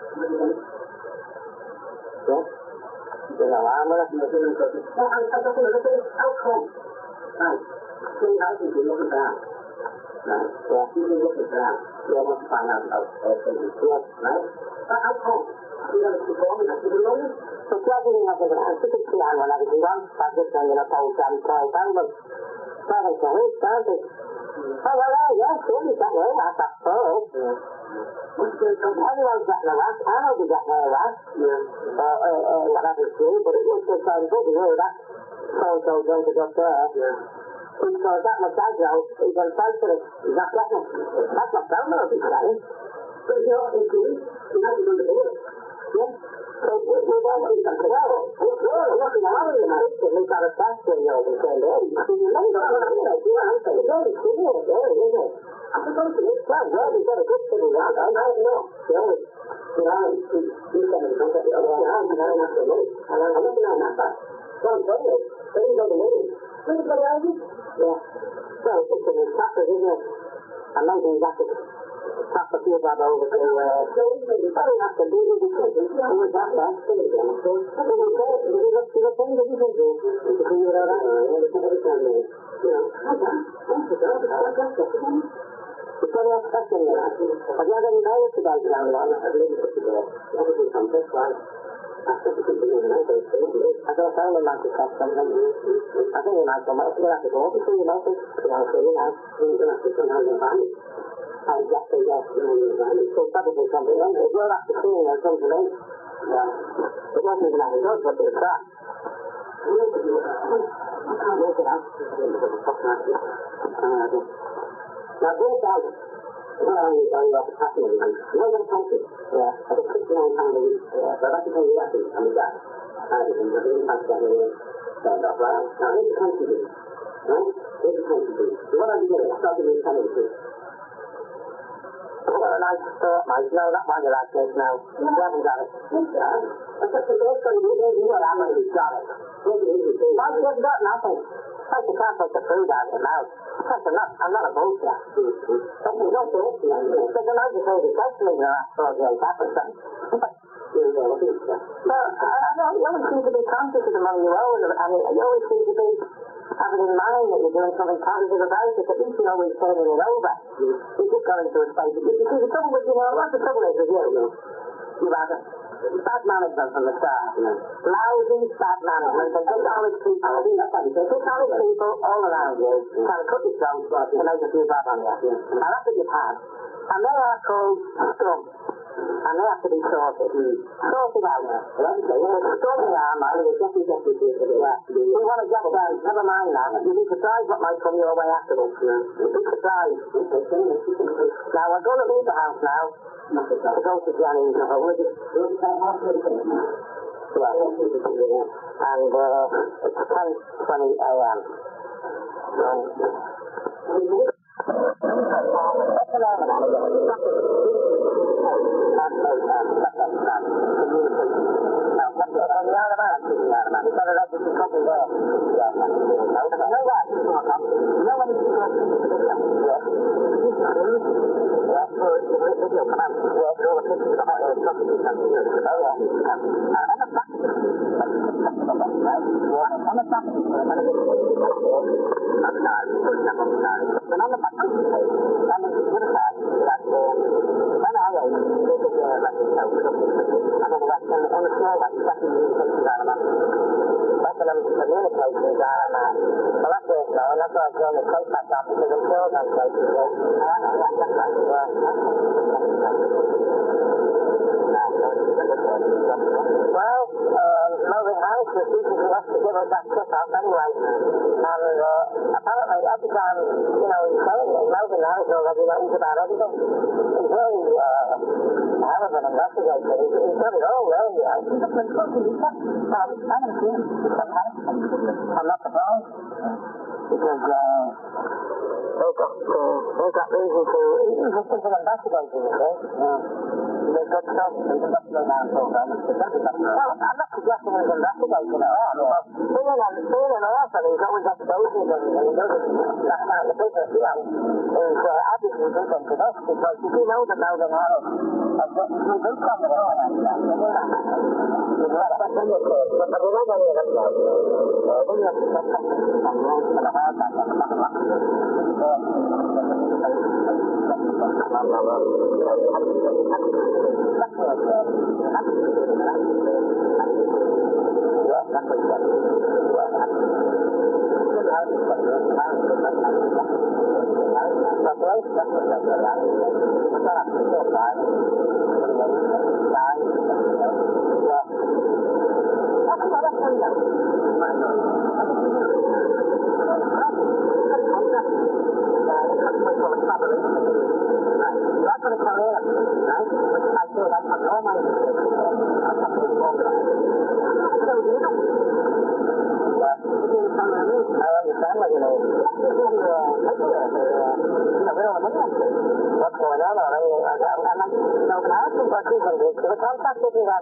Yeah. You know, I'm going to do it. No, I'm just going to look at it. How come? Right. Three houses you're looking down. Right? Yeah. You can look at that. You want to find out about things. Yes. Right? But how come? You know, it's performing. That's the money. So gradually, I think, I think it's the annual everything on. I'm just saying, you know, Paul Sam, Paul Bowman. Seven seconds, don't it? Oh, well, yeah, yeah, sure, you get there. That's that first. Yeah. Everyone's getting a wax. I know you're getting a wax. Yeah. Or, uh, uh, whatever it's due, but it looks the same thing, you know, that so-and-so going to get there. Yeah. Because that much aggro, he's going to fight for it. He's not getting it. That's not down there, he's getting. But you know, it's good. He hasn't done the board. Yeah? So we've always got to go. We're looking at all of them. We've got a factory over there. You know, you know, it's very cool there, isn't it? I'm supposed to make well, well, we've got a good city around. I don't know. You know, you know, he's going to come to the other one. I'm going to money. I'm looking at that. So I'm telling you, there is no money. Where's the money? Yeah. So it's a chapter, isn't it? I'm not doing that. Half the field got over to, uh, so we probably have to do it because it's always that bad. So it's okay. There's a few things that you can do. You can do it all right. And it's every time there. You know, okay. Thank you, girl. It's all good. It's very upsetting, you know. Have you had any knowledge about it? I'm not. I've lived with it today. Everything comes this way. That's what you can do, you know. I don't know if I might have something. I think you might come out. You'll have to go up before you know it. You know, so you know. You're going to have to come out and find it. I just say yes, you know, it's so probably something else. It will have to see or something else. Yeah. It wasn't even how it does, but it's that. I can't work it out. Now, this out, well, I'm going to have to happen. You're going to take it. Yeah. I got sixty-nine pounds a week. Yeah. So that's the thing you have to do. I mean, that. I didn't have to get any stand up, right? Now, here's the country do. Right? Here's the country do. So what I do is I start to do some of the things. Well, nice sport, mate. No, that one you like this now. You haven't got it. It's just the best thing you do, you know that when you've got it. Why you haven't got nothing? Like you can't take the food out of your mouth. Because I'm not, I'm not a bullshit. But you don't do it. So the night you say the best thing you're at for the happened something. Well, I, I know you always seem to be conscious of the money you owe, and you always seem to be having in mind that you're doing something positive about it. At least you're always turning it over. You just go into a space. You see, the trouble with, you know, what the trouble is with you, you know, you've had a bad management from the start, you know. Lousy, bad management, and dishonest people, dishonest people all around you, trying to cut your throat to make a few bob on you. And that's what you've had. And they are called scum. And they have to be sorted. Mm. Sorted out. Sorted out, man. We want to get down. Never mind that. You'll be surprised what might come your way afterwards. You'll be surprised. Now, we're going to leave the house now to go to Johnny's. Well, and uh, it's ten twenty a m What's the name of that again? Now, what's the name of that? You've got a registered copy there. Yeah. You know what? You know when you see this? Yes. Yes, for the video. Come on. Yes, for all the pictures of the hot air truck. Oh, yeah. On the back of the on the back of the and on the back of the and the other side, that's the when I own this is a record show and on the west and on the small one, that's the communications element. That's the communications element. So that's it now, and that's why I'm going to take that up because I'm sure I'm going to do it. Well, um, Melvin House was recently left to give us that tip up anyway. And uh, apparently every time, you know, he's saying it, Melvin House already knows about everything. He's very uh, hell of an investigator. He's, he's got it all there, you know. He's been talking, he's got, um, I'm going to see him. I'm not surprised. Because, uh, they've got, uh, they've got reason to, he's just an investigator, you see. Yeah. They've got stuff, he's investigating our program. Well, I'm not suggesting he's investigating at all. But being an, being an author, he's always exposing and, and he does it. That's part of the business, you know. He's uh, obviously different to this because if you know that Melvin Harris has written two books on the law, and you know that. There's a lot of things in it, but we don't know any of them now. When you have to set something on the road for the hard time, that's not a lot of it. That's what it's called, right? I feel like I'm all my I understand what you mean. What's going on already? I'm not, you know, I think what he's going to do, because the contract is that.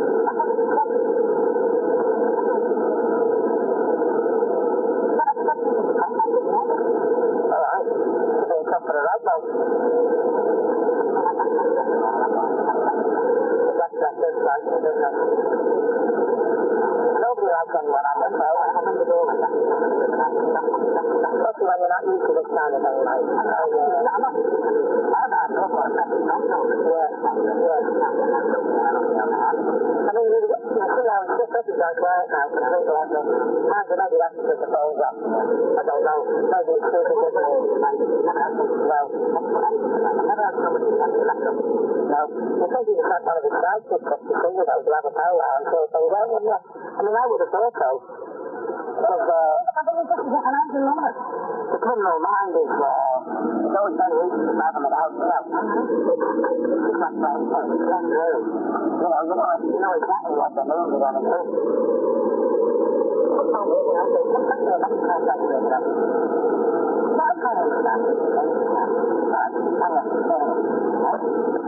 All right. You're being tough for the right now. That's that good side of the business. Nobody else can what I'm about. I have nothing to do with that. Especially when you're not used to this kind of thing, like. Oh, yeah. No, I'm not. I'm not. Go for it. Yeah. Yeah. I mean, you, you see how it's just this is like right now, completely on the hand to maybe that's just the phones up. I don't know. Maybe it's too good to me. Well, never had somebody have to back up. No. I think you just had one of his sidekicks up the finger that would have a power and so things out, wouldn't you? I mean, I would have thought so. Because, uh, I think it's just a different angle on it. The criminal mind is, uh, it's always very easy to fathom it out, you know. It's just like that, it's like, it's true. You know, you know, you know exactly what they're moving on and doing. Sometimes, you know, sometimes they're not kind of sensitive, you know. So I kind of understand it. Right, hang on, hang on.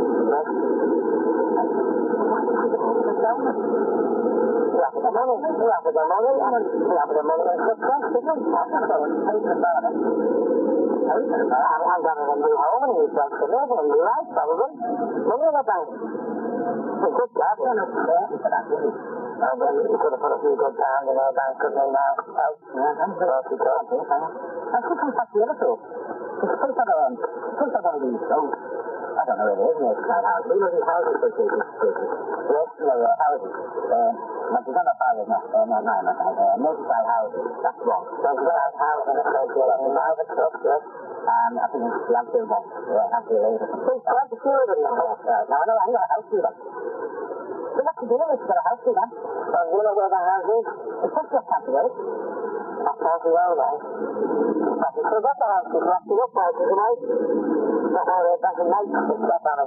money. We offered them money, and we offered them money and success, didn't we? That's not going to pay for the bottom. Pay for the bottom. I'm going to a new home and a new place to live and a new life, probably. Money in the bank. It's a good job, you know. Yeah, for that, really. And then we could have put a few good pounds in our bank, couldn't we, now? Oh, yeah, I'm sure we could. And who comes back to the other two? It's place on our own. Place on one of these. Oh, I don't know where it is, near the side house. We live in houses for people. Yes, no, uh, houses. Uh, but there's not houses, no. Uh, no, no, no, no. Uh, multi-side houses. That's wrong. There's a glass house and a place where I'm in my other truck, yes. And I think it's the Amfield one. Yeah, Amfield later. There's quite a few of them now. No, no, I'm not a house to them. So what to do is to get a house to them. Well, you know where the house is? It's just a County Road. That's County Road, eh? So that's the house to collect the up houses, you know? That's how they're back in night to step on it.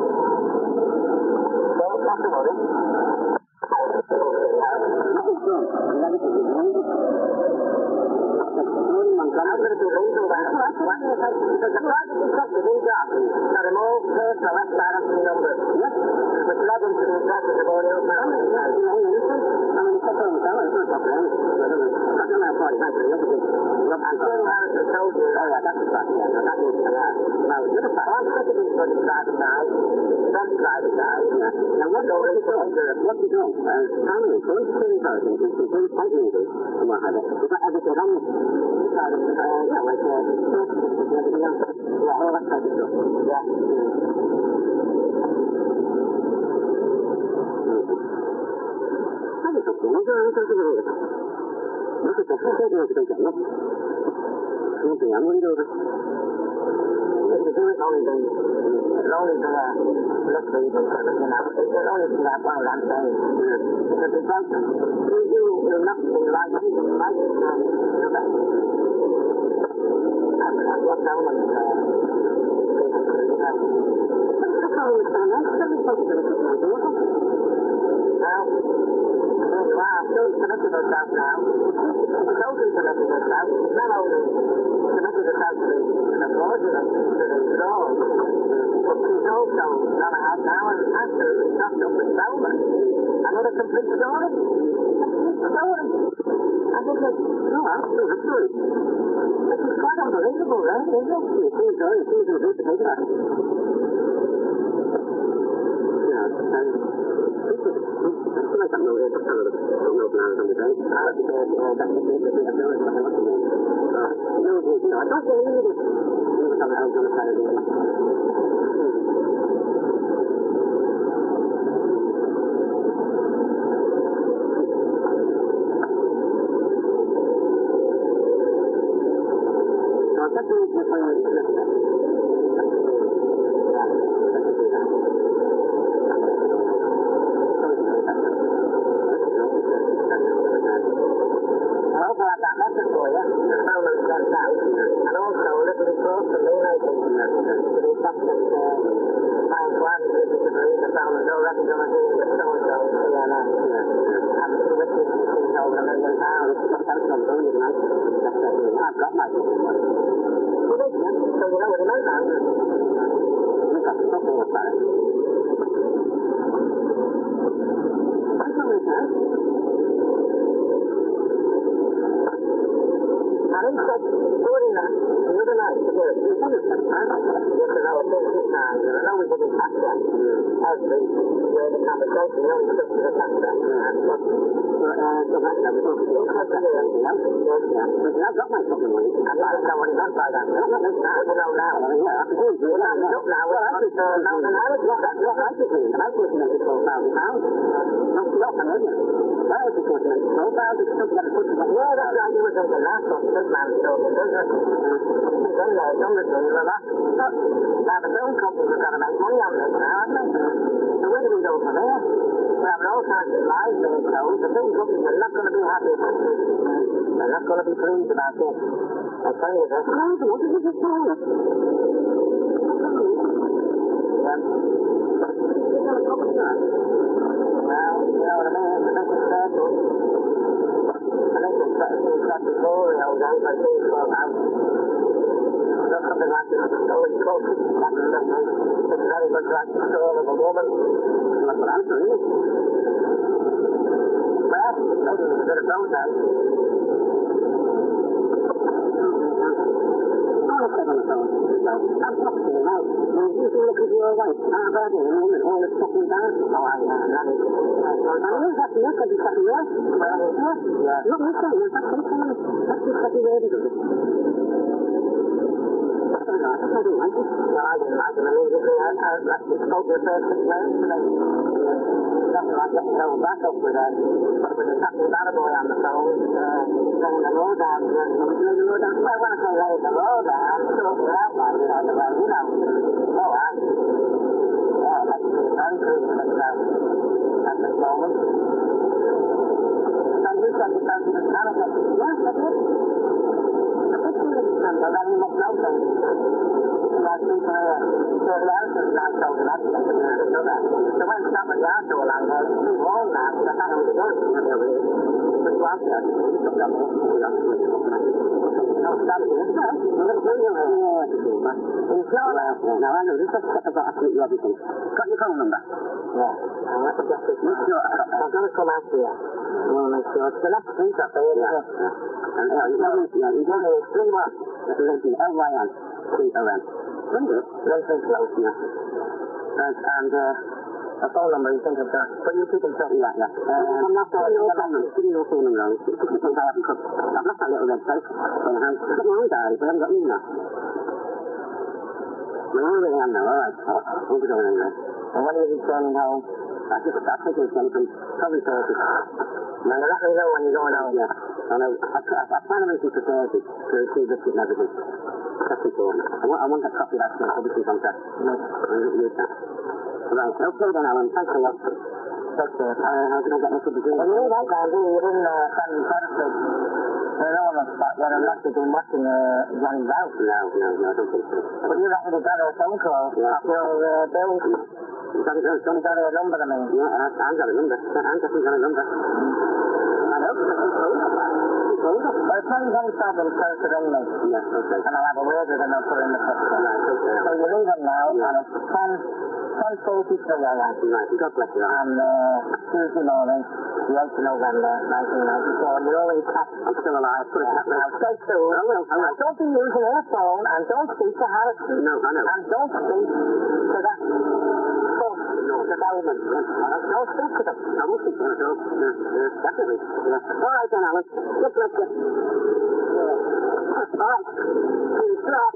So, not to worry. I'm going to do things all that. Because the private detective in Darcy got them all first and left side up to the number. Yes. Which led them to the addresses of all the old man. I'm sure Harrison told you. Oh, yeah, that's right. Yeah, that was right. No, the other side. I'm sick of these bloody private guys. Some private guys. Now, what do you do? What do you do? How many? Going to twenty thousand. It's a very tight movie. Come on, have it. Is that everything on the side of the uh, yeah, like, uh, everything else? Yeah, all that type of stuff. Yeah. I just don't know. I don't know. Look at the whole thing. Look at the whole thing. I'm going to do it. If you do it, only do it. It's only to uh, look for you, you know. It's only to that one I'm saying. Because it's like, you do nothing like you do like it, and you know that. That's what Elman uh, that's how it's done. That's how it's supposed to do it. Now, there you are. I'm still connected to us now. Totally connected to us now. It's not only connected to us to the fraudulent, to the fraud, but he's also not a half hour after he's knocked up with Selma. Another complete story. Story. I think it's, no, I'm still a story. This is quite unbelievable, right? Isn't it? It's a story. It's easy to do to take that. Yeah, and I feel like I'm no way to tell it. I'm no plans on the day. I have to say, uh, that's the thing that we have done. It's not what to do. No, you know, I don't believe it. You know, somehow I'm going to try to do it. So that's the reason for you to look at it. I hope I got message for you. How many sent out. And also a little report from me, I think, to the effect that fine plan is to believe the found no record on a deal with so-and-so, C N N. And the witness is over a million pounds. That's what I'm doing tonight. That's what I'm doing. I've got my fucking money. You did, yeah? So you know what it meant now? You've got something about it. That's what it says. And he said, doing that the other night to do it. He said it's fantastic. Yes, I know, it takes his time. And I know we didn't catch that as the, uh, the conversation. We only took to the catch that. But, uh, so that's how we talk to you. Because I do anything else. Yes, yeah. But I've got my fucking money. And I don't know what he meant by that. No, no, no, no, I know now. Yeah, I can do it. Well, I'm up now. Well, I think, uh, now, and I was, that's what I was doing. And I was looking at the twelve thousand pounds. Not too often, isn't it? I was looking at the twelve thousand. Something that I put in my... Yeah, that's right. You were thinking that. Big man still in business. He's in there, done the deal, and that's it. Now, the film companies are going to make money on this now, aren't they? So where do we go from here? We're having all kinds of lies being told. The film companies are not going to be happy about this. They're not going to be pleased about this. I'll tell you this. No, what is this for? Yeah. Well, you know what I mean? The business circle. I think it's got the glory held out by things for now. There's something like this. Always close. That's something. It's very much like the story of a woman. That's what I'm saying. Well, maybe it's a bit of both, though. I'm talking to you, mate. You can look at your way. I've heard it and all this fucking down. Oh, I know. That is... I mean, that's the look of the fucking world. Yeah. Look, look at it. That's the fucking... That's the fucking word of it. That's what I like. I don't like it. No, I didn't like it. Immediately, I, I, I spoke to the first six minutes and then... Nothing like getting held back up with a... with a tapping banner boy on the phone, uh, laying the law down. Laying the law down. Well, when I say laying the law down, I'm talking about, like, you know, the way, you know. Oh, I... Yeah, that's pretty very good at this, uh, at this moment. So you said the person was managing. Yes, I did. It's really simple, then you must know things. Like people here, so the houses now told them that, they didn't know that. So when somebody else go along there, it's too warm now, so I can't hold it up. But you answer, you took that more, you know, no, stop it. No, you're going to do it. It's not like that. Now, I know, this is a about absolutely everything. Got your phone number? Yeah. I'll have to get this. I'm going to come after you. I want to make sure. It's the next week up there, isn't it? And, yeah, you know, you know, it's three one. It's Lincoln, L Y N. C O N. Lincoln? Lincoln Close, yeah. And, and, uh, a phone number, you think of that. But you keep in touch. Yeah, yeah. Uh, I'm not sure. Give me your phone number. Give me your phone number. I haven't cooked. I've left that little red plate on the house. I've got my own diary, but I haven't got me now. No, I really am now. All right. I won't be going anywhere. And when are you returning home? I just, I think it's going to come probably Thursday. Now, you let me know when you're going home. Yeah. I know. I, I, I plan to make it for Thursday to receive this and everything. That's important. I want, I want a copy of that uh, publishing contract. No. I'll use that. Right. Okay then, Alan. Thanks a lot. Take care. Uh, how can I get my food to do? Well, you know that, Andy. You didn't uh, send me credit. I don't want to start yet unless you're doing watching uh, Johnny's out. No, no, no, I don't think so. But you reckon you better a phone call yeah. after your uh, bill? You got a, Johnny got a number, I mean. Yeah, I, I've got a number. I've definitely got a number. I know. Well, if there's any problems, tell us to ring me. Yeah, okay. And I'll have a word with him and I'll put in the picture. Right, okay. So you leave him now, yeah. and it's ten, ten forty-three, I like. Right, God bless you. And uh, Tuesday morning, the eighth of November, nineteen ninety-four, and you're always happy. I'm still alive. Put it yeah. Now, stay tuned. I will, I will. Don't be using your phone, and don't speak to Harrison. No, I know. And don't speak to that... No, the Bellman. Don't speak to them. I won't speak to them at all. Yeah, yeah, definitely. Yeah. All right then, Alan. Good luck. Yeah. All right. Peace out.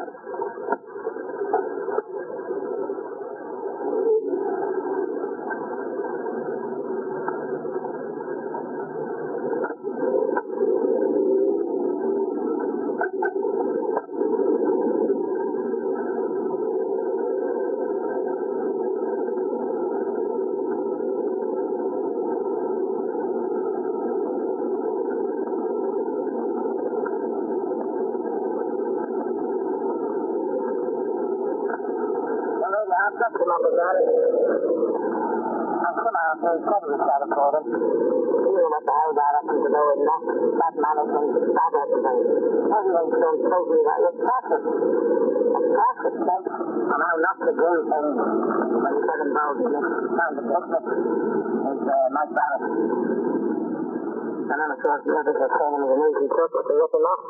And then, of course, the others are saying the news and stuff, but they rip him off.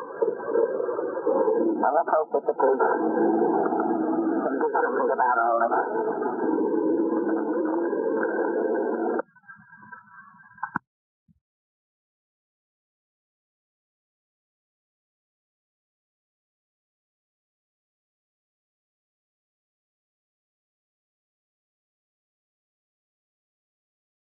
Well, let's hope that the police can do something about all this.